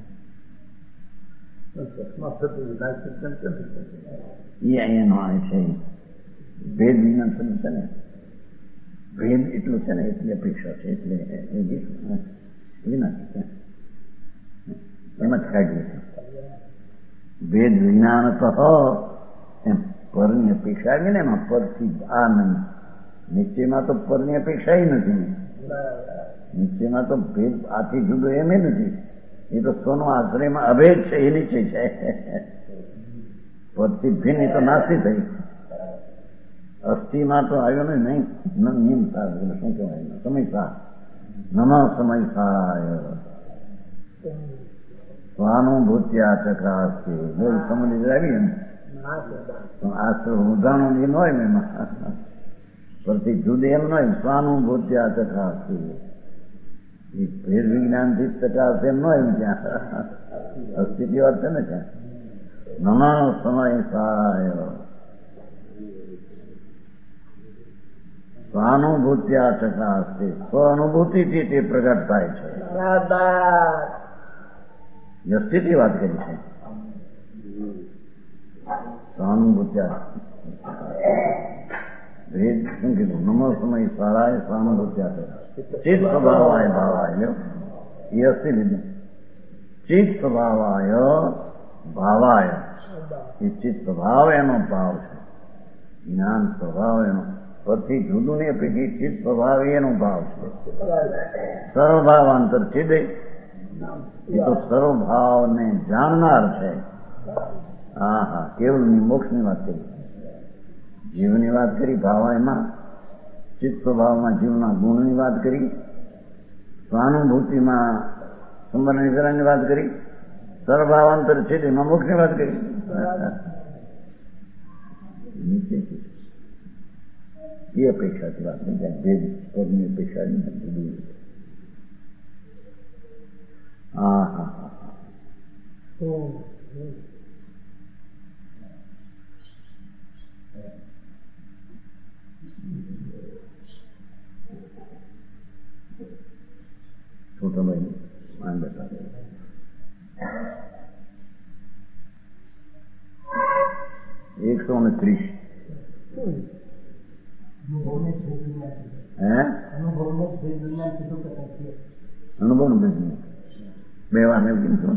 એ અહીંયાનો આ છે ભેદ વિજ્ઞાન શું છે ને ભેદ એટલું છે ને એટલી અપેક્ષા છે એટલે વિનાશિક છે એમ જ કાઢીએ ભેદ વિજ્ઞાન તો એમ પરની અપેક્ષા આવી ને એમાં પરથી આ નહીં નિશ્ચયમાં તો પરની અપેક્ષા નથી નિશ્ચયમાં તો ભેદ આથી જુદો એમ નથી એ તો સોનો આશ્રયમાં અભેદ છે એ નિશ્ચય છે પરથી ભિન્ન એ તો નાસી થઈ અસ્થિમાં તો આવ્યો ને નહીં નિયમ સાર શું કહેવાય સમય સાર નમા સમય સાર સ્વાનુભૂત્યા ચક્રાસ્તિ બોલ સમજ આવી ને આ ઉદાહરણ એ ન હોય ને એમાં પરથી જુદે એમ ન હોય સ્વાનુભૂત્યા ચક્રાસ્તિ એ ભેદ વિજ્ઞાનથી ચક્રાસ્તિ એમ ન હોય ને ત્યાં અસ્થિતિ વાત છે ને ત્યાં નમા સમય સાય સ્વાનુભૂત્યા ચક્રાસ્તિ સ્વાનુભૂતિથી તે પ્રગટ થાય છે સ્થિતિ વાત કરી છે સહાનુભૂત્યા ભેદ શું કીધું નમો સમય સારાય સહાનુભૂત્યા ચિત્ત સ્વભાવાય ભાવાય એ અસ્થિ લીધું ચિત્ત સ્વભાવાય ભાવાય એ ચિત્ત સ્વભાવ એનો ભાવ છે જ્ઞાન સ્વભાવ એનો પરથી જુદું ને પૈકી ચિત્ત સ્વભાવ એનો ભાવ છે સર્વભાવાંતર ચિદે એ તો સર્વભાવને જાણનાર છે હા હા કેવળની મોક્ષની વાત કરી જીવની વાત કરી ભાવાયમાં ચિત્ત સ્વભાવમાં જીવના ગુણની વાત કરી સ્વાનુભૂતિમાં સુંદર નિગ્રહની વાત કરી સર્વભાવાંતર છે તેમાં મોક્ષની વાત કરી એ અપેક્ષાથી વાત નહીં ભેદ પદની અપેક્ષા નહીં હા હા હા છોટા ભાઈ માન બતા એકસો ને ત્રીસ હે અનુભવ નું ભેદ બે વાર એવું કીધું.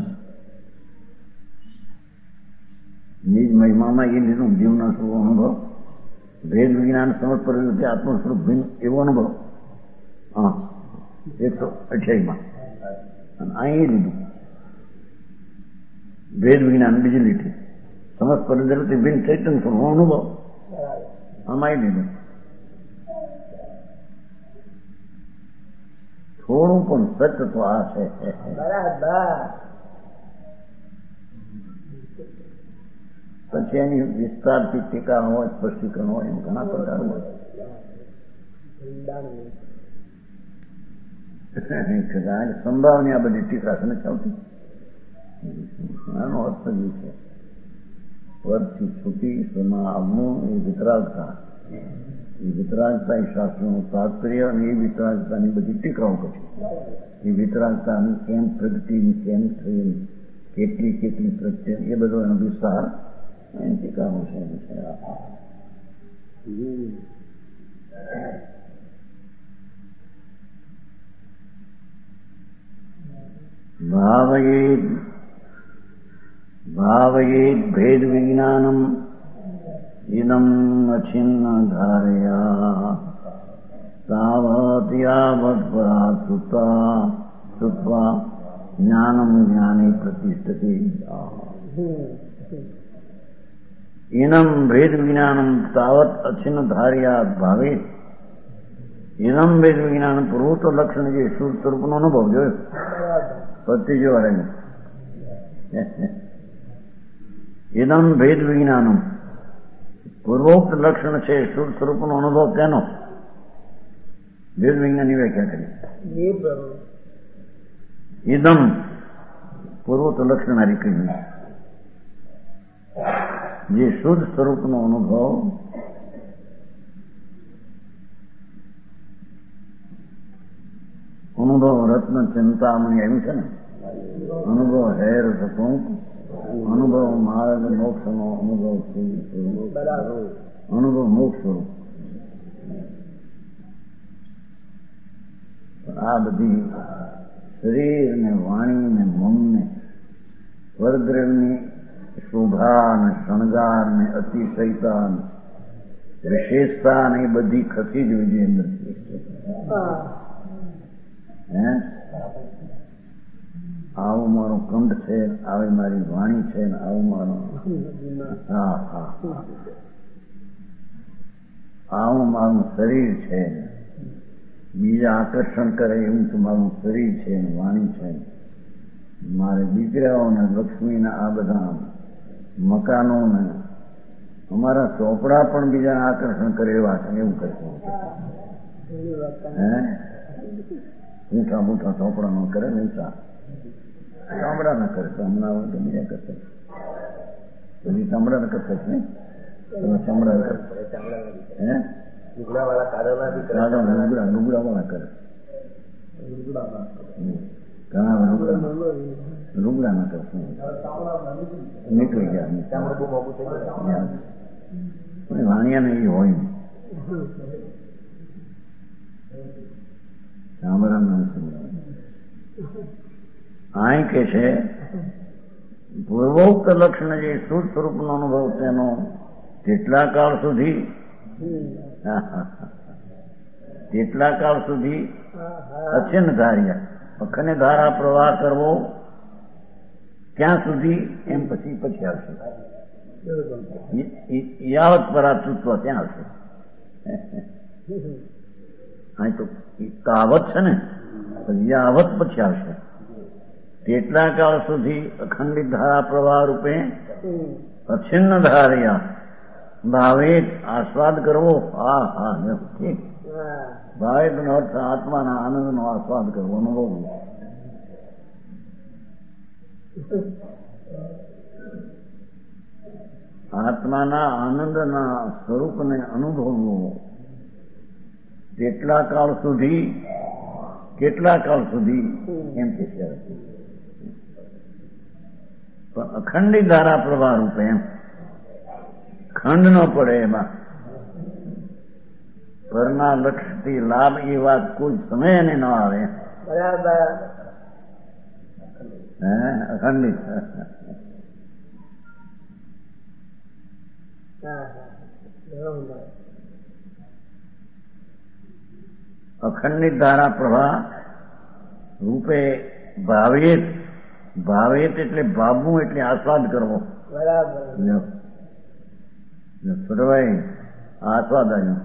નિજ મહિમામાં એ લીધું જીવનો સ્વરૂપ અનુભવ, ભેદ વિજ્ઞાન સમજ પ્રવૃત્તિ આત્મ સ્વરૂપ ભિન્ન એવો અનુભવ. હા એકસો અઠ્યાવીસમાં અને અહીં લીધું ભેદ વિજ્ઞાન બીજી લીધી સમજ પ્રવૃત્તિ ભિન્ન ચૈતન્ય સ્વરૂપ અનુભવ. આમાં લીધું થોડું પણ સત્ય તો આ છે. પછી એની વિસ્તારથી ટીકા હોય, સ્પષ્ટીકરણ હોય, એમ ઘણા પ્રકાર હોય. સંભાવની આ બધી ટીકા છે ને ચાલતી. આનો અર્થ જ છે વર્ગથી છૂટી એમાં આવવું એ વિતરાગતા. એ વિતરાગતા એ શાસ્ત્રોનું તાત્પર્ય અને એ વિતરાગતાની બધી ટીકાઓ પછી એ વિતરાગતાની કેમ પ્રગતિ કેમ થઈ, કેટલી કેટલી પ્રત્યે એ બધો એનો વિસ્તાર એની ટીકાઓ છે. ભાવયેદ ભાવયેદ ભેદ વિજ્ઞાનમ ઇદમ અછિન્ન ધારયા તાવત યાવત પરા સુતા સુત્વા જ્ઞાનમ જ્ઞાની પ્રતિષ્ઠતે. ઇનમ ભેદ વિજ્ઞાનમ તાવત અછિન્ન ધાર્યા ભાવે ઇનમ ભેદ વિજ્ઞાન પૂર્વતો લક્ષણ જે શુદ્ધ સ્વરૂપનો અનુભવ જોયો પતિ જો રહે ઇનમ ભેદ વિજ્ઞાનમ પૂર્વોક્ત લક્ષણ છે શુદ્ધ સ્વરૂપનો અનુભવ તેનો ભેદ વિજ્ઞાનની વ્યાખ્યા કરી. ઇદમ પૂર્વોક્ત લક્ષણ હારી કહ્યું જે શુદ્ધ સ્વરૂપનો અનુભવ અનુભવ રત્ન ચિંતામણી આવ્યું છે ને, અનુભવ હેર ટૂંક, અનુભવ માર્ગ મોક્ષ નો અનુભવ અનુભવ મોક્ષ સ્વરૂપ. આ બધી શરીર ને વાણી ને મન ને સ્વર્ગની શોભા ને શણગાર ને અતિશયતા વિશેષતા ને બધી ખસી જ વિજેન્દ્ર હે આવું મારું કંઠ છે, આવી મારી વાણી છે ને આવું મારું હા હા આવું મારું શરીર છે, બીજા આકર્ષણ કરે એવું તો મારું શરીર છે ને વાણી છે. મારે દીકરાઓ ને લક્ષ્મીના આ બધા મકાનો ને અમારા ચોપડા પણ બીજાને આકર્ષણ કરે એવા છે એવું કરતું હે ઊંઠા મૂઠા ચોપડા ન કરે ને ઊંચા ચામડા ના કરે તો હમણાં હોય તો બીજા કરશે પછી ચામડા ના કરશે ને તમે ચામડા કરશે હે લુગડા વાળા કાદવના લુગડા લુગડા વાળા કરે ઘણા લુગડા લુગડા ના કરશે નીકળી ગયા વાણિયા ને એ હોય અહીં કે છે પૂર્વોક્ત લક્ષણ જે શુદ્ધ સ્વરૂપનો અનુભવ તેનો કેટલા કાળ સુધી કેટલા કાળ સુધી અછિન્ન ધાર્યા અખંડ ધારા પ્રવાહ કરવો ક્યાં સુધી એમ પછી પછી આવશે યાવત પરાતૃત્વ ત્યાં આવશે. અહીં તો કાવત છે ને યાવત પછી આવશે કેટલા કાળ સુધી અખંડિત ધારા પ્રવાહ રૂપે અછિન્ન ધાર્યા ભાવે આસ્વાદ કરવો. હા હા ઠીક ભાવે નો અર્થ આત્માના આનંદ નો આસ્વાદ કરવો અનુભવ. આત્માના આનંદના સ્વરૂપને અનુભવવો કેટલા કાળ સુધી કેટલા કાળ સુધી એમ કે છે પણ અખંડિત ધારા પ્રવાહ રૂપે એમ ખંડ ન પડે એમાં પરના લક્ષ્યથી લાભ એ વાત કોઈ સમય એને ન આવે. બરાબર. હે અખંડિત. અખંડિત ધારા પ્રવાહ રૂપે ભાવેત. ભાવેત એટલે ભાવવું એટલે આસ્વાદ કરવો. બરાબર. છોટભાઈ આસ્વાદ આવ્યો.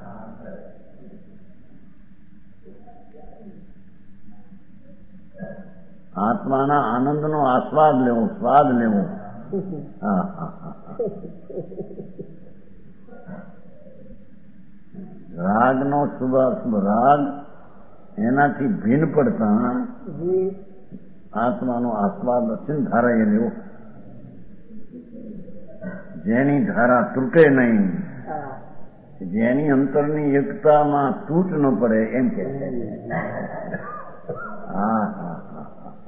આત્માના આનંદનો આસ્વાદ લેવો, સ્વાદ લેવો. હા હા હા. રાગનો શુભાશુભ રાગ એનાથી ભિન્ન પડતા આત્માનો આસ્વાદ અચિંત ધારાએ લેવો, જેની ધારા તૂટે નહીં, જેની અંતરની એકતામાં તૂટ ન પડે એમ કે છે. હા હા હા.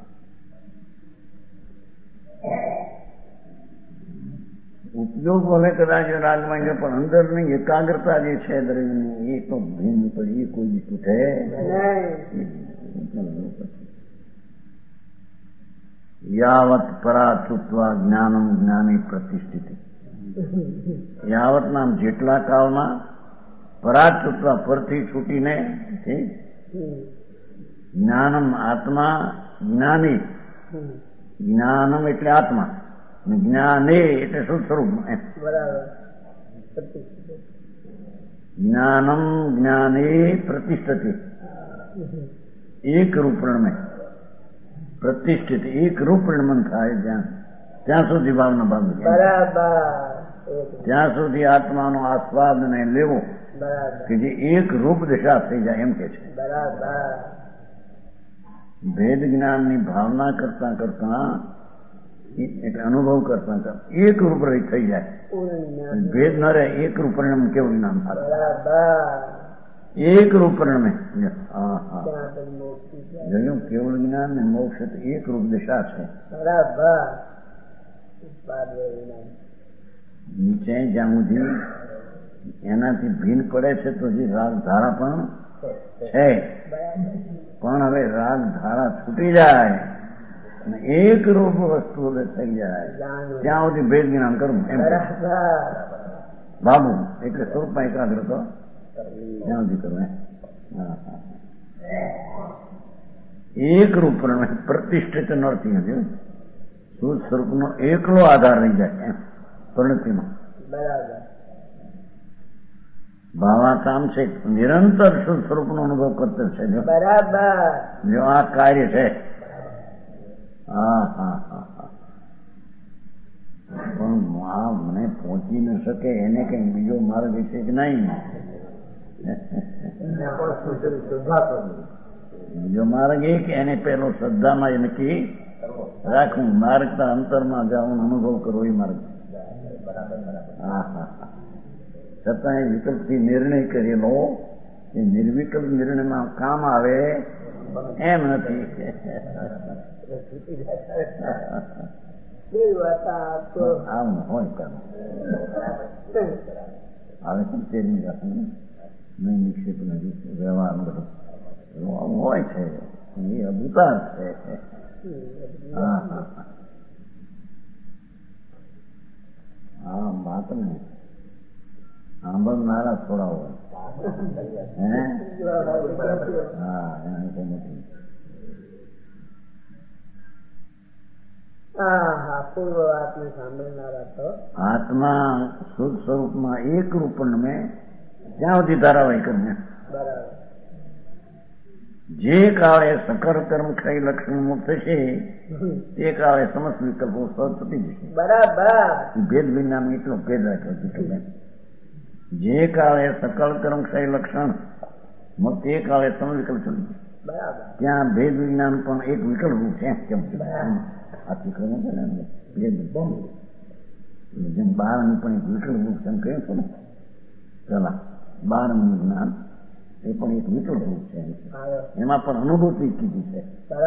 ઉપયોગ ભલે કદાચ રાગમાં ગયો પણ અંદરની એકાગ્રતા જે છે દરેકની એ તો ભિન્ન પડી, એ કોઈ તૂટે. યાવત પરાચુત્વા જ્ઞાનમ જ્ઞાની પ્રતિષ્ઠિત. યાવત નામ જેટલા કાળમાં પરાચુત્વા પરથી છૂટીને જ્ઞાનમ આત્મા જ્ઞાની. જ્ઞાનમ એટલે આત્મા, જ્ઞાને એટલે શુદ્ધ સ્વરૂપ. જ્ઞાનમ જ્ઞાને પ્રતિષ્ઠિત. એક રૂપણ મેં પ્રતિષ્ઠિત એક રૂપણ થાય જ્યાં ત્યાં સુધી ભાવના બાંધુ, ત્યાં સુધી આત્માનો આસ્વાદ ને લેવો કે જે એક રૂપ દશા થઈ જાય એમ કે છે. ભેદ જ્ઞાનની ભાવના કરતા કરતા એટલે અનુભવ કરતા કરતા એક રૂપ થઈ જાય. ભેદ ન રહે, એક રૂપ પરિણામ કેવું જ્ઞાન થાય. એક રૂપ પરિણામે જોયું કેવળ જ્ઞાન ને મોક્ષ એક રૂપ દિશા છે. નીચે જ્યાં સુધી એનાથી ભીન પડે છે તો જે રાગ ધારા પણ છે, પણ હવે રાગ ધારા છૂટી જાય અને એક રૂપ વસ્તુ થઈ જાય ત્યાં સુધી ભેદ જ્ઞાન કરવું એમ બાબુ એટલે સ્વરૂપમાં એકાગ્ર તો ત્યાં સુધી કરવું. એક રૂપ પ્રતિષ્ઠિત નરતી નથી, શુદ્ધ સ્વરૂપનો એકલો આધાર રહી જાય એમ પરિણતિમાં. ભાવાકામ છે નિરંતર શુદ્ધ સ્વરૂપનો અનુભવ કરતો છે. જો બરાબર જો આ કાર્ય છે. હા હા હા હા. પણ આ મને પહોંચી ન શકે એને કઈ બીજો માર્ગ છે કે નહીં? બીજો માર્ગ એ કે એને પેલો શ્રદ્ધામાં એ નક્કી રાખવું, માર્ગ તો અંતરમાં જવું, અનુભવ કરવો એ માર્ગ. હા હા હા. છતાં એ વિકલ્પથી નિર્ણય કરેલો એ નિર્વિકલ્પ નિર્ણયમાં કામ આવે એમ નથી. આમ હોય કામ આવે પણ તેની રાખવું નહીં, નિક્ષેપ નથી, વ્યવહાર બધો આમ હોય છે. એ અભૂતાર છે. હા હા હા. વાત ને સાંભળનારા થોડા હોય. હે હા એને તો નથી. આત્મા શુદ્ધ સ્વરૂપમાં એક રૂપણ મેં જ્યાં સુધી ધારાવાહી કરને જે કાળે સકર કર્મ ખાઈ લક્ષણ મુક્ત છે તે કાળે સમસ્ત વિકલ્પો સહજ થતી જશે. બરાબર. ભેદ વિજ્ઞાન એટલો ભેદ રાખ્યો. જે કાળે સકળ કર્મ ક્ષય લક્ષણ મુક્ત એ કાળે સમ વિકલ્પ ચલી જાય. ત્યાં ભેદ વિજ્ઞાન પણ એક વિકલ્પ રૂપ છે. કેમ આથી કર્મ છે ને ભેદ બંધ જેમ બારની પણ એક વિકલ્પ રૂપ છે એમ કહ્યું છું ને પેલા બારનું જ્ઞાન એ પણ એક વિકલ્પ રૂપ છે. એમાં પણ અનુભૂતિ કીધી છે.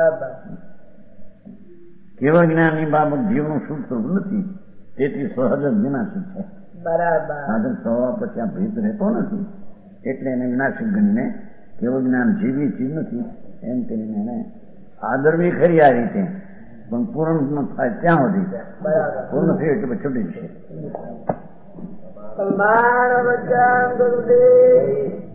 કેવળ જ્ઞાનની બાબત જીવનું શુદ્ધ સ્વરૂપ નથી, તેથી સહજ જ વિનાશી છે. સાધન થવા પછી આ ભેદ રહેતો નથી. એટલે એને વિનાશક ગણીને કેવું જ્ઞાન જીવી ચીજ નથી એમ કરીને એને આદરવી ખરી આ રીતે, પણ પૂર્ણ ન થાય ત્યાં સુધી. પૂર્ણ થયું એટલે છૂટી જશે. સન્માન ગુરુદેવ.